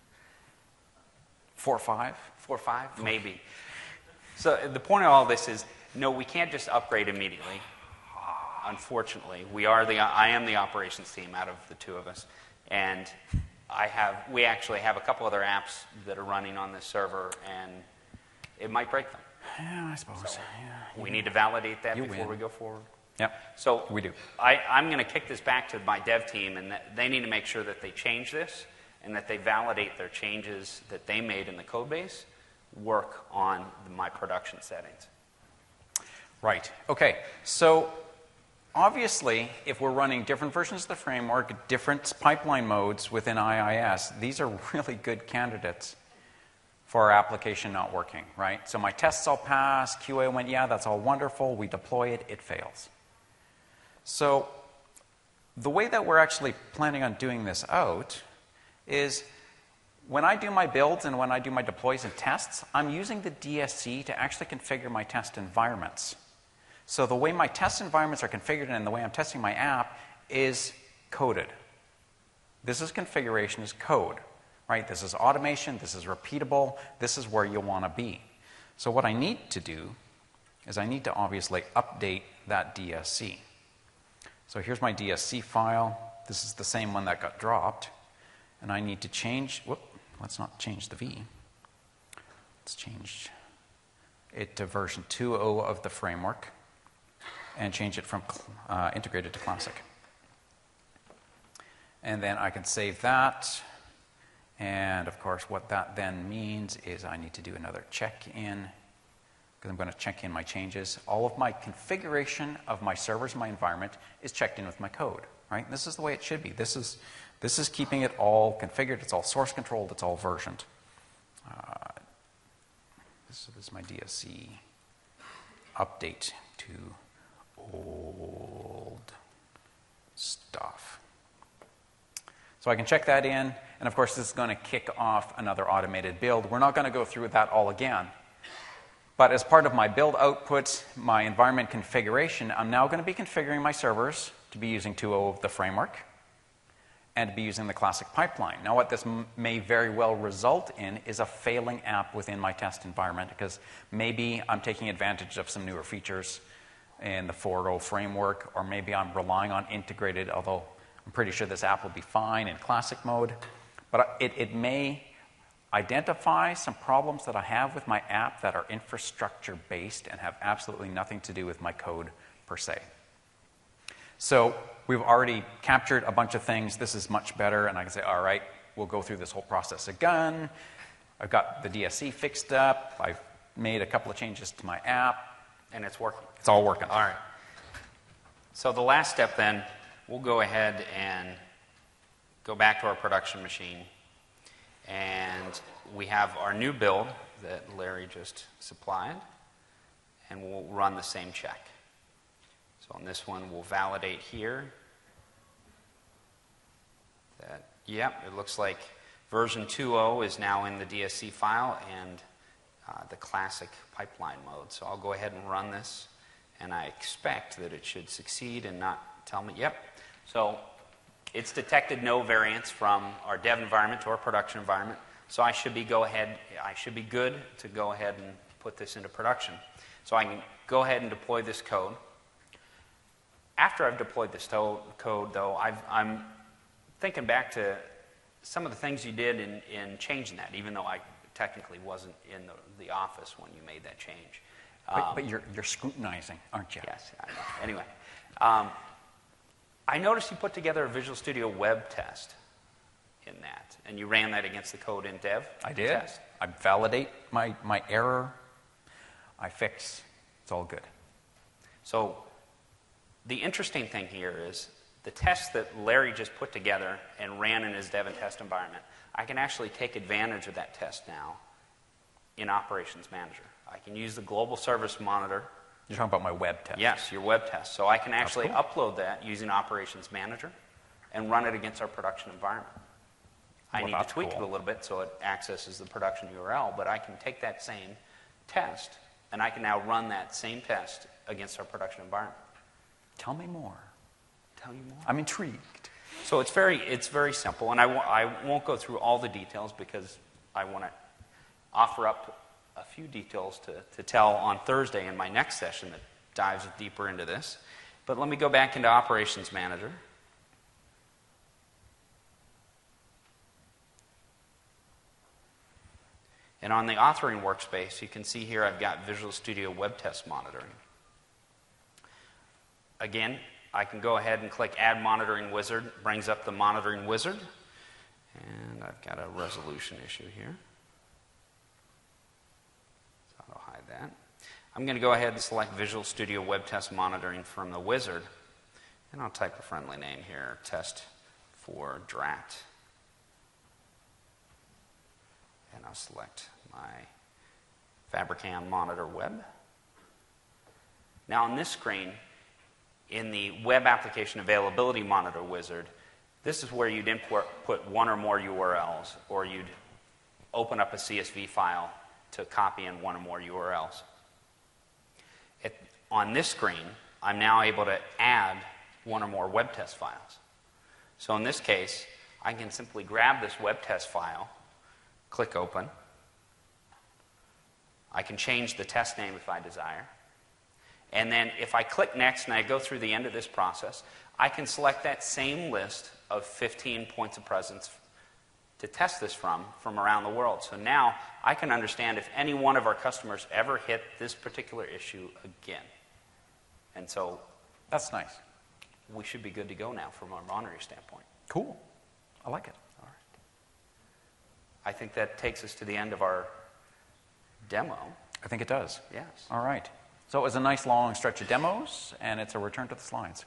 4.5? 4.5? Maybe. So the point of all this is, no, we can't just upgrade immediately. Unfortunately, I am the operations team out of the two of us, and we actually have a couple other apps that are running on this server, and it might break them. Yeah, I suppose. So we need to validate that You before win. we go forward. Yep. So We do. I'm going to kick this back to my dev team, and they need to make sure that they change this and that they validate their changes that they made in the code base work on my production settings. Right. Okay. So obviously, if we're running different versions of the framework, different pipeline modes within IIS, these are really good candidates for our application not working, right? So my tests all passed, QA went, yeah, that's all wonderful. We deploy it, it fails. So the way that we're actually planning on doing this out is when I do my builds and when I do my deploys and tests, I'm using the DSC to actually configure my test environments. So the way my test environments are configured and the way I'm testing my app is coded. This is configuration as code, right? This is automation, this is repeatable, this is where you want to be. So what I need to do is I need to obviously update that DSC. So here's my DSC file. This is the same one that got dropped. And I need to change, let's not change the V. Let's change it to version 2.0 of the framework and change it from integrated to classic. And then I can save that. And of course, what that then means is I need to do another check-in because I'm going to check in my changes. All of my configuration of my servers, my environment, is checked in with my code, right? This is the way it should be. This is keeping it all configured. It's all source controlled. It's all versioned. This is my DSC update to old stuff. So I can check that in, and of course this is going to kick off another automated build. We're not going to go through that all again. But as part of my build output, my environment configuration, I'm now going to be configuring my servers to be using 2.0 of the framework and to be using the classic pipeline. Now what this may very well result in is a failing app within my test environment, because maybe I'm taking advantage of some newer features in the 4.0 framework, or maybe I'm relying on integrated, although I'm pretty sure this app will be fine in classic mode. But it may identify some problems that I have with my app that are infrastructure based and have absolutely nothing to do with my code per se. So we've already captured a bunch of things. This is much better, and I can say, all right, we'll go through this whole process again. I've got the DSC fixed up. I've made a couple of changes to my app. And it's working. It's all working. All right. So the last step then, we'll go ahead and go back to our production machine. And we have our new build that Larry just supplied. And we'll run the same check. So on this one, we'll validate here that, yep, it looks like version 2.0 is now in the DSC file and the classic pipeline mode. So I'll go ahead and run this, and I expect that it should succeed and not tell me, yep. So it's detected no variance from our dev environment to our production environment. So I should be good to go ahead and put this into production. So I can go ahead and deploy this code. After I've deployed this code, though, I'm thinking back to some of the things you did in changing that, even though I technically wasn't in the office when you made that change. But you're scrutinizing, aren't you? Yes, I know. Anyway, I noticed you put together a Visual Studio Web test in that, and you ran that against the code in dev. I did. Test. I validate my error. I fix. It's all good. So the interesting thing here is the test that Larry just put together and ran in his dev and test environment, I can actually take advantage of that test now in Operations Manager. I can use the Global Service Monitor. You're talking about my web test? Yes, your web test. So I can actually cool. upload that using Operations Manager and run it against our production environment. I need to tweak it a little bit so it accesses the production URL, but I can take that same test and I can now run that same test against our production environment. Tell me more. Tell you more? I'm intrigued. So it's very simple, and I won't go through all the details because I want to offer up a few details to tell on Thursday in my next session that dives deeper into this. But let me go back into Operations Manager. And on the authoring workspace, you can see here I've got Visual Studio Web Test Monitoring. Again, I can go ahead and click Add Monitoring Wizard. It brings up the monitoring wizard. And I've got a resolution issue here. So I'll hide that. I'm going to go ahead and select Visual Studio Web Test Monitoring from the wizard. And I'll type a friendly name here, Test for Drat. And I'll select my Fabricam Monitor Web. Now on this screen, in the Web Application Availability Monitor wizard, this is where you'd put one or more URLs, or you'd open up a CSV file to copy in one or more URLs. On this screen, I'm now able to add one or more web test files. So in this case, I can simply grab this web test file, click Open. I can change the test name if I desire. And then if I click Next and I go through the end of this process, I can select that same list of 15 points of presence to test this from around the world. So now I can understand if any one of our customers ever hit this particular issue again. And so that's nice. We should be good to go now from our monitoring standpoint. Cool. I like it. All right. I think that takes us to the end of our demo. I think it does. Yes. All right. So it was a nice long stretch of demos, and it's a return to the slides.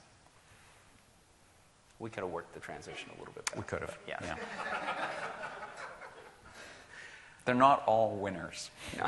We could have worked the transition a little bit better. We could have. Yes. Yeah. They're not all winners. No.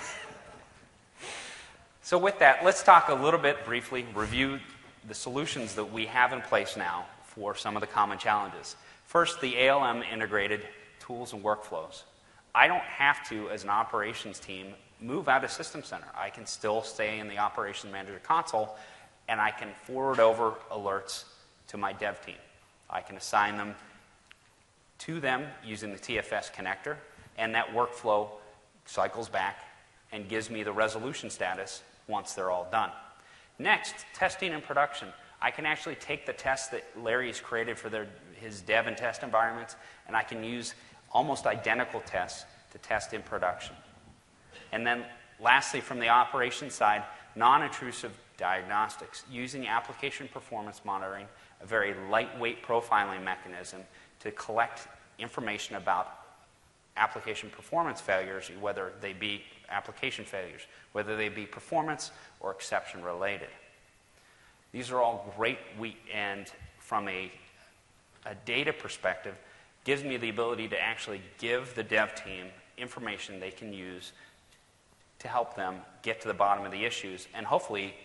So with that, let's talk a little bit briefly, review the solutions that we have in place now for some of the common challenges. First, the ALM integrated tools and workflows. I don't have to, as an operations team, move out of System Center. I can still stay in the Operations Manager console, and I can forward over alerts to my dev team. I can assign them to them using the TFS connector, and that workflow cycles back and gives me the resolution status once they're all done. Next, testing and production. I can actually take the tests that Larry has created for his dev and test environments, and I can use almost identical tests to test in production. And then lastly, from the operations side, non-intrusive diagnostics, using application performance monitoring, a very lightweight profiling mechanism to collect information about application performance failures, whether they be application failures, whether they be performance or exception related. These are all great, and from a data perspective, gives me the ability to actually give the dev team information they can use to help them get to the bottom of the issues and hopefully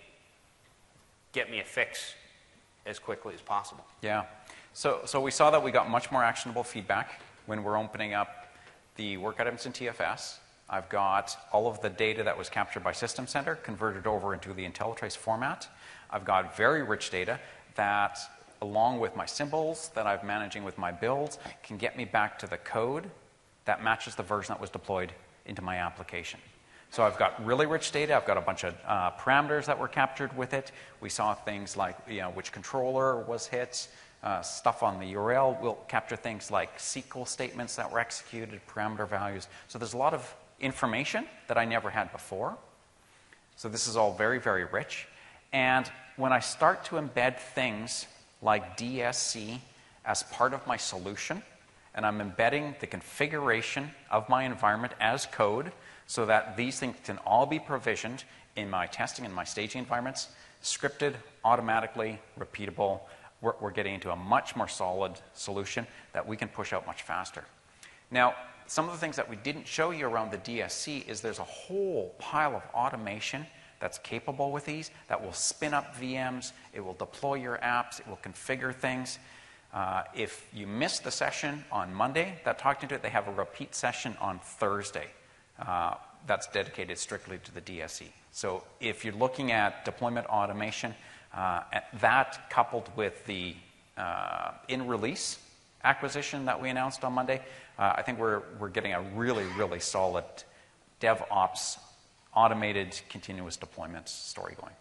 get me a fix as quickly as possible. Yeah. So we saw that we got much more actionable feedback when we're opening up the work items in TFS. I've got all of the data that was captured by System Center converted over into the IntelliTrace format. I've got very rich data that, along with my symbols that I'm managing with my builds, can get me back to the code that matches the version that was deployed into my application. So I've got really rich data. I've got a bunch of parameters that were captured with it. We saw things like which controller was hit, stuff on the URL. We'll capture things like SQL statements that were executed, parameter values. So there's a lot of information that I never had before. So this is all very, very rich. And when I start to embed things like DSC as part of my solution, and I'm embedding the configuration of my environment as code so that these things can all be provisioned in my testing and my staging environments, scripted, automatically, repeatable, we're getting into a much more solid solution that we can push out much faster. Now, some of the things that we didn't show you around the DSC is there's a whole pile of automation that's capable with these, that will spin up VMs, it will deploy your apps, it will configure things. If you missed the session on Monday that talked into it, they have a repeat session on Thursday that's dedicated strictly to the DSC. So if you're looking at deployment automation, that coupled with the in-release acquisition that we announced on Monday, I think we're getting a really, really solid DevOps automated continuous deployment story going.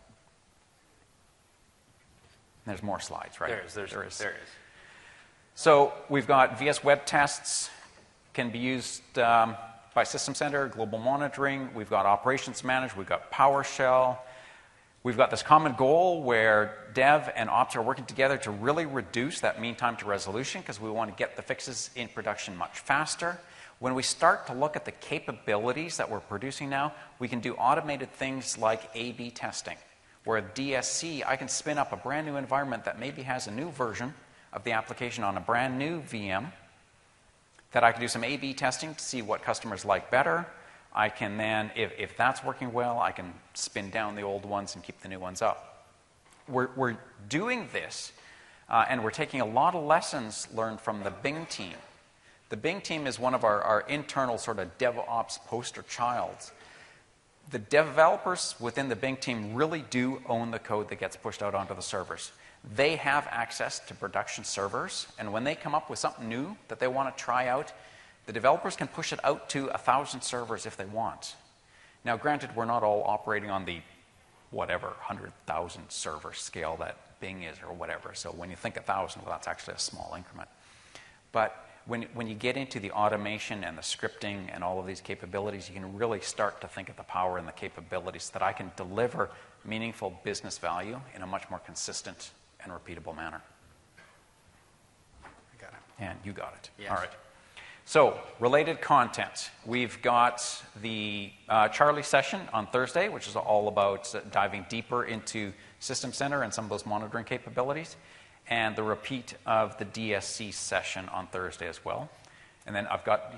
There's more slides, right? There is. So we've got VS Web Tests, can be used by System Center, Global Monitoring. We've got Operations Manager. We've got PowerShell. We've got this common goal where Dev and Ops are working together to really reduce that mean time to resolution because we want to get the fixes in production much faster. When we start to look at the capabilities that we're producing now, we can do automated things like A/B testing, where at DSC, I can spin up a brand new environment that maybe has a new version of the application on a brand new VM that I can do some A/B testing to see what customers like better. I can then, if that's working well, I can spin down the old ones and keep the new ones up. We're doing this, and we're taking a lot of lessons learned from the Bing team. The Bing team is one of our internal sort of DevOps poster childs. The developers within the Bing team really do own the code that gets pushed out onto the servers. They have access to production servers, and when they come up with something new that they want to try out, the developers can push it out to 1,000 servers if they want. Now, granted, we're not all operating on the, 100,000 server scale that Bing is or whatever. So when you think 1,000, well, that's actually a small increment. But when you get into the automation and the scripting and all of these capabilities, you can really start to think of the power and the capabilities that I can deliver meaningful business value in a much more consistent and repeatable manner. I got it. And you got it. Yes. All right. So, related content. We've got the Charlie session on Thursday, which is all about diving deeper into System Center and some of those monitoring capabilities, and the repeat of the DSC session on Thursday as well. And then I've got...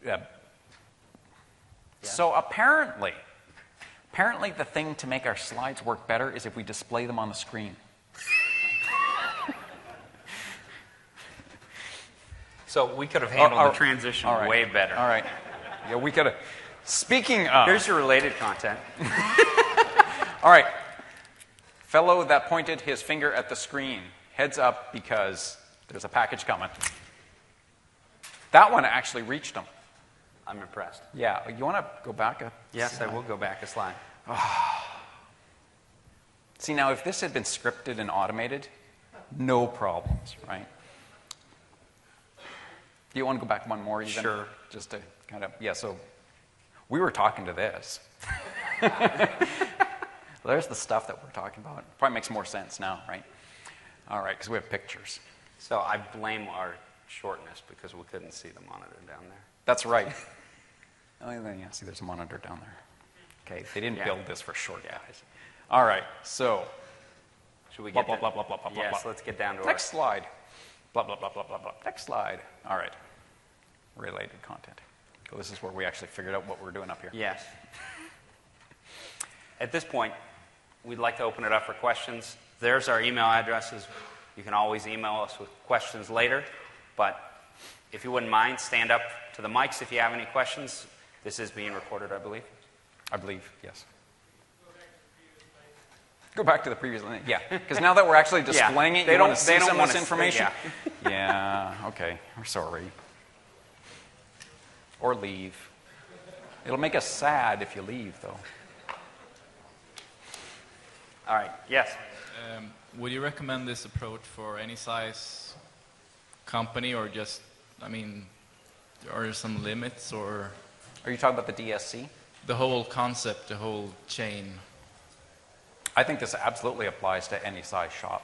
So apparently the thing to make our slides work better is if we display them on the screen. So we could have handled the transition all right. way better. All right. Yeah, we could have. Speaking of... Here's your related content. All right. Fellow that pointed his finger at the screen, heads up because there's a package coming. That one actually reached him. I'm impressed. Yeah. You want to go back a Yes, slide? I will go back a slide. See, now, if this had been scripted and automated, no problems, right? Do you want to go back one more even? Sure. Just to kind of, yeah, so we were talking to this. There's the stuff that we're talking about. Probably makes more sense now, right? All right, because we have pictures. So I blame our shortness because we couldn't see the monitor down there. That's right. Oh, yeah, see, there's a monitor down there. Okay, they didn't Yeah. build this for short guys. All right, so Should we blah, get blah, to- blah, blah, blah, blah, Yes, blah. let's get down to Next slide. Blah, blah, blah, blah, blah, blah. Next slide. All right. Related content. So this is where we actually figured out what we're doing up here. Yes. At this point, we'd like to open it up for questions. There's our email addresses. You can always email us with questions later. But if you wouldn't mind, stand up to the mics if you have any questions. This is being recorded, I believe. I believe, yes. Go back to the previous line. Yeah, because now that we're actually displaying it, They you don't- want to see they don't some of wanna this see- information? yeah. Yeah, okay. We're sorry. Or leave. It'll make us sad if you leave, though. All right. Yes. Would you recommend this approach for any size company, or just, I mean, are there some limits, or Are you talking about the DSC? the whole concept, the whole chain? I think this absolutely applies to any size shop.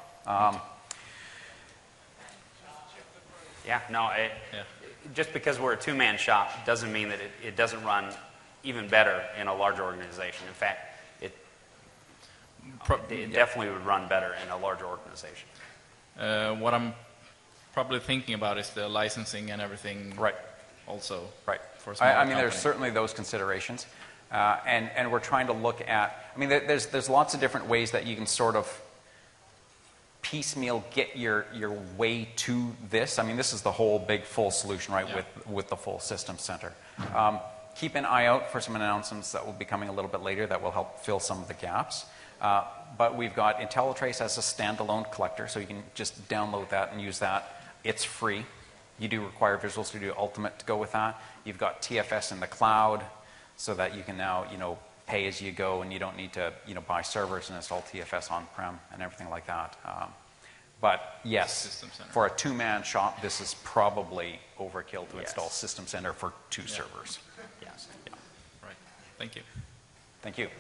Yeah. No. Yeah. Just because we're a two-man shop doesn't mean that it doesn't run even better in a larger organization. In fact, it definitely would run better in a larger organization. What I'm probably thinking about is the licensing and everything. Right. Also. Right. For a smaller I mean, there's company. certainly those considerations. And we're trying to look at, I mean, there's lots of different ways that you can sort of piecemeal get your way to this. I mean, this is the whole big full solution, right, Yeah. with the full system center. Keep an eye out for some announcements that will be coming a little bit later that will help fill some of the gaps. But we've got IntelliTrace as a standalone collector, so you can just download that and use that. It's free. You do require Visual Studio Ultimate to go with that. You've got TFS in the cloud, so that you can now, pay as you go, and you don't need to, buy servers and install TFS on-prem and everything like that. But yes, System Center. for a two-man shop, this is probably overkill to Yes. install System Center for two servers. Yes. Yeah. Right. Thank you. Thank you.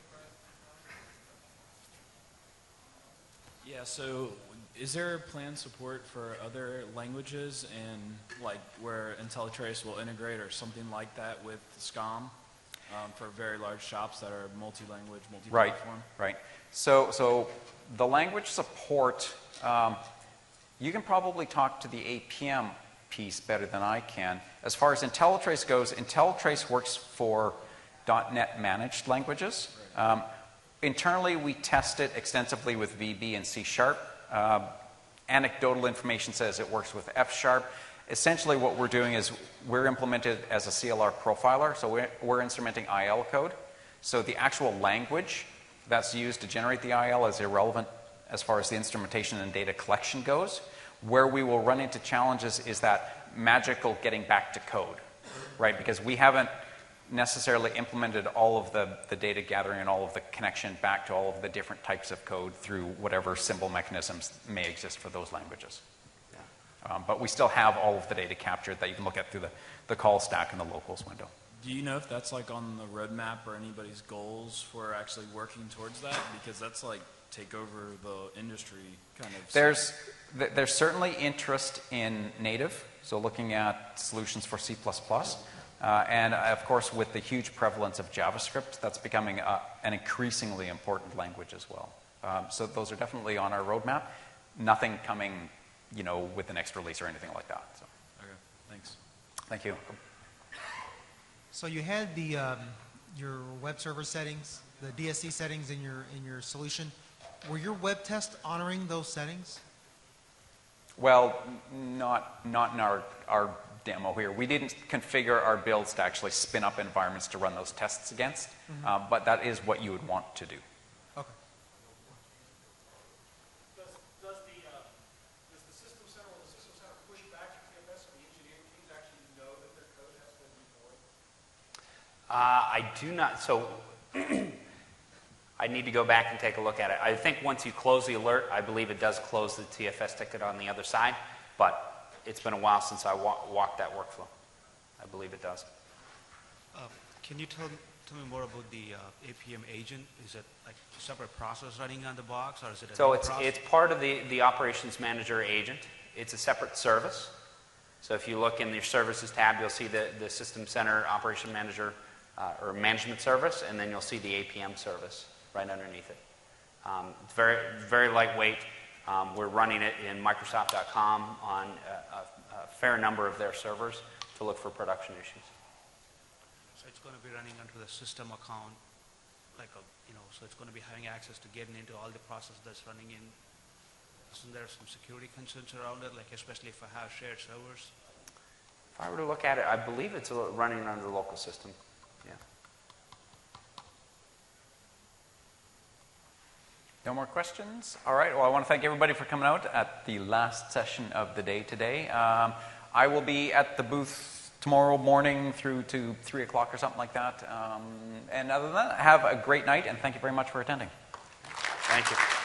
Yeah, so is there planned support for other languages and like where IntelliTrace will integrate or something like that with SCOM for very large shops that are multi-language, Right, multi-platform? right. So the language support, you can probably talk to the APM piece better than I can. As far as IntelliTrace goes, IntelliTrace works for .NET managed languages. Internally, we test it extensively with VB and C#. Anecdotal information says it works with F#. Essentially, what we're doing is we're implemented as a CLR profiler, so we're instrumenting IL code. So the actual language that's used to generate the IL is irrelevant as far as the instrumentation and data collection goes. Where we will run into challenges is that magical getting back to code, right? Because we haven't necessarily implemented all of the data gathering and all of the connection back to all of the different types of code through whatever symbol mechanisms may exist for those languages. But we still have all of the data captured that you can look at through the call stack in the locals window. Do you know if that's like on the roadmap or anybody's goals for actually working towards that? Because that's like take over the industry kind of. There's certainly interest in native so looking at solutions for C++. And of course, with the huge prevalence of JavaScript, that's becoming an increasingly important language as well. So those are definitely on our roadmap. Nothing coming, with the next release or anything like that. So. Okay, thanks. Thank you. So you had your web server settings, the DSC settings in your solution. Were your web tests honoring those settings? Well, not in our demo here. We didn't configure our builds to actually spin up environments to run those tests against, but that is what you would want to do. Okay. Does the system center or the system center push back to TFS so the engineering teams actually know that their code has been deployed? I do not. So I need to go back and take a look at it. I think once you close the alert, I believe it does close the TFS ticket on the other side, but it's been a while since I walked that workflow. I believe it does. Can you tell me more about the APM agent? Is it like a separate process running on the box, or is it a So big process? it's part of the operations manager agent. It's a separate service. So if you look in your services tab, you'll see the system center operation manager or management service, and then you'll see the APM service right underneath it. It's very, very lightweight. We're running it in Microsoft.com on a fair number of their servers to look for production issues. So it's going to be running onto the system account, so it's going to be having access to getting into all the process that's running in. Isn't there some security concerns around it, like especially if I have shared servers? If I were to look at it, I believe it's running under the local system. Yeah. No more questions? All right. Well, I want to thank everybody for coming out at the last session of the day today. I will be at the booth tomorrow morning through to 3 o'clock or something like that. And other than that, have a great night, and thank you very much for attending. Thank you.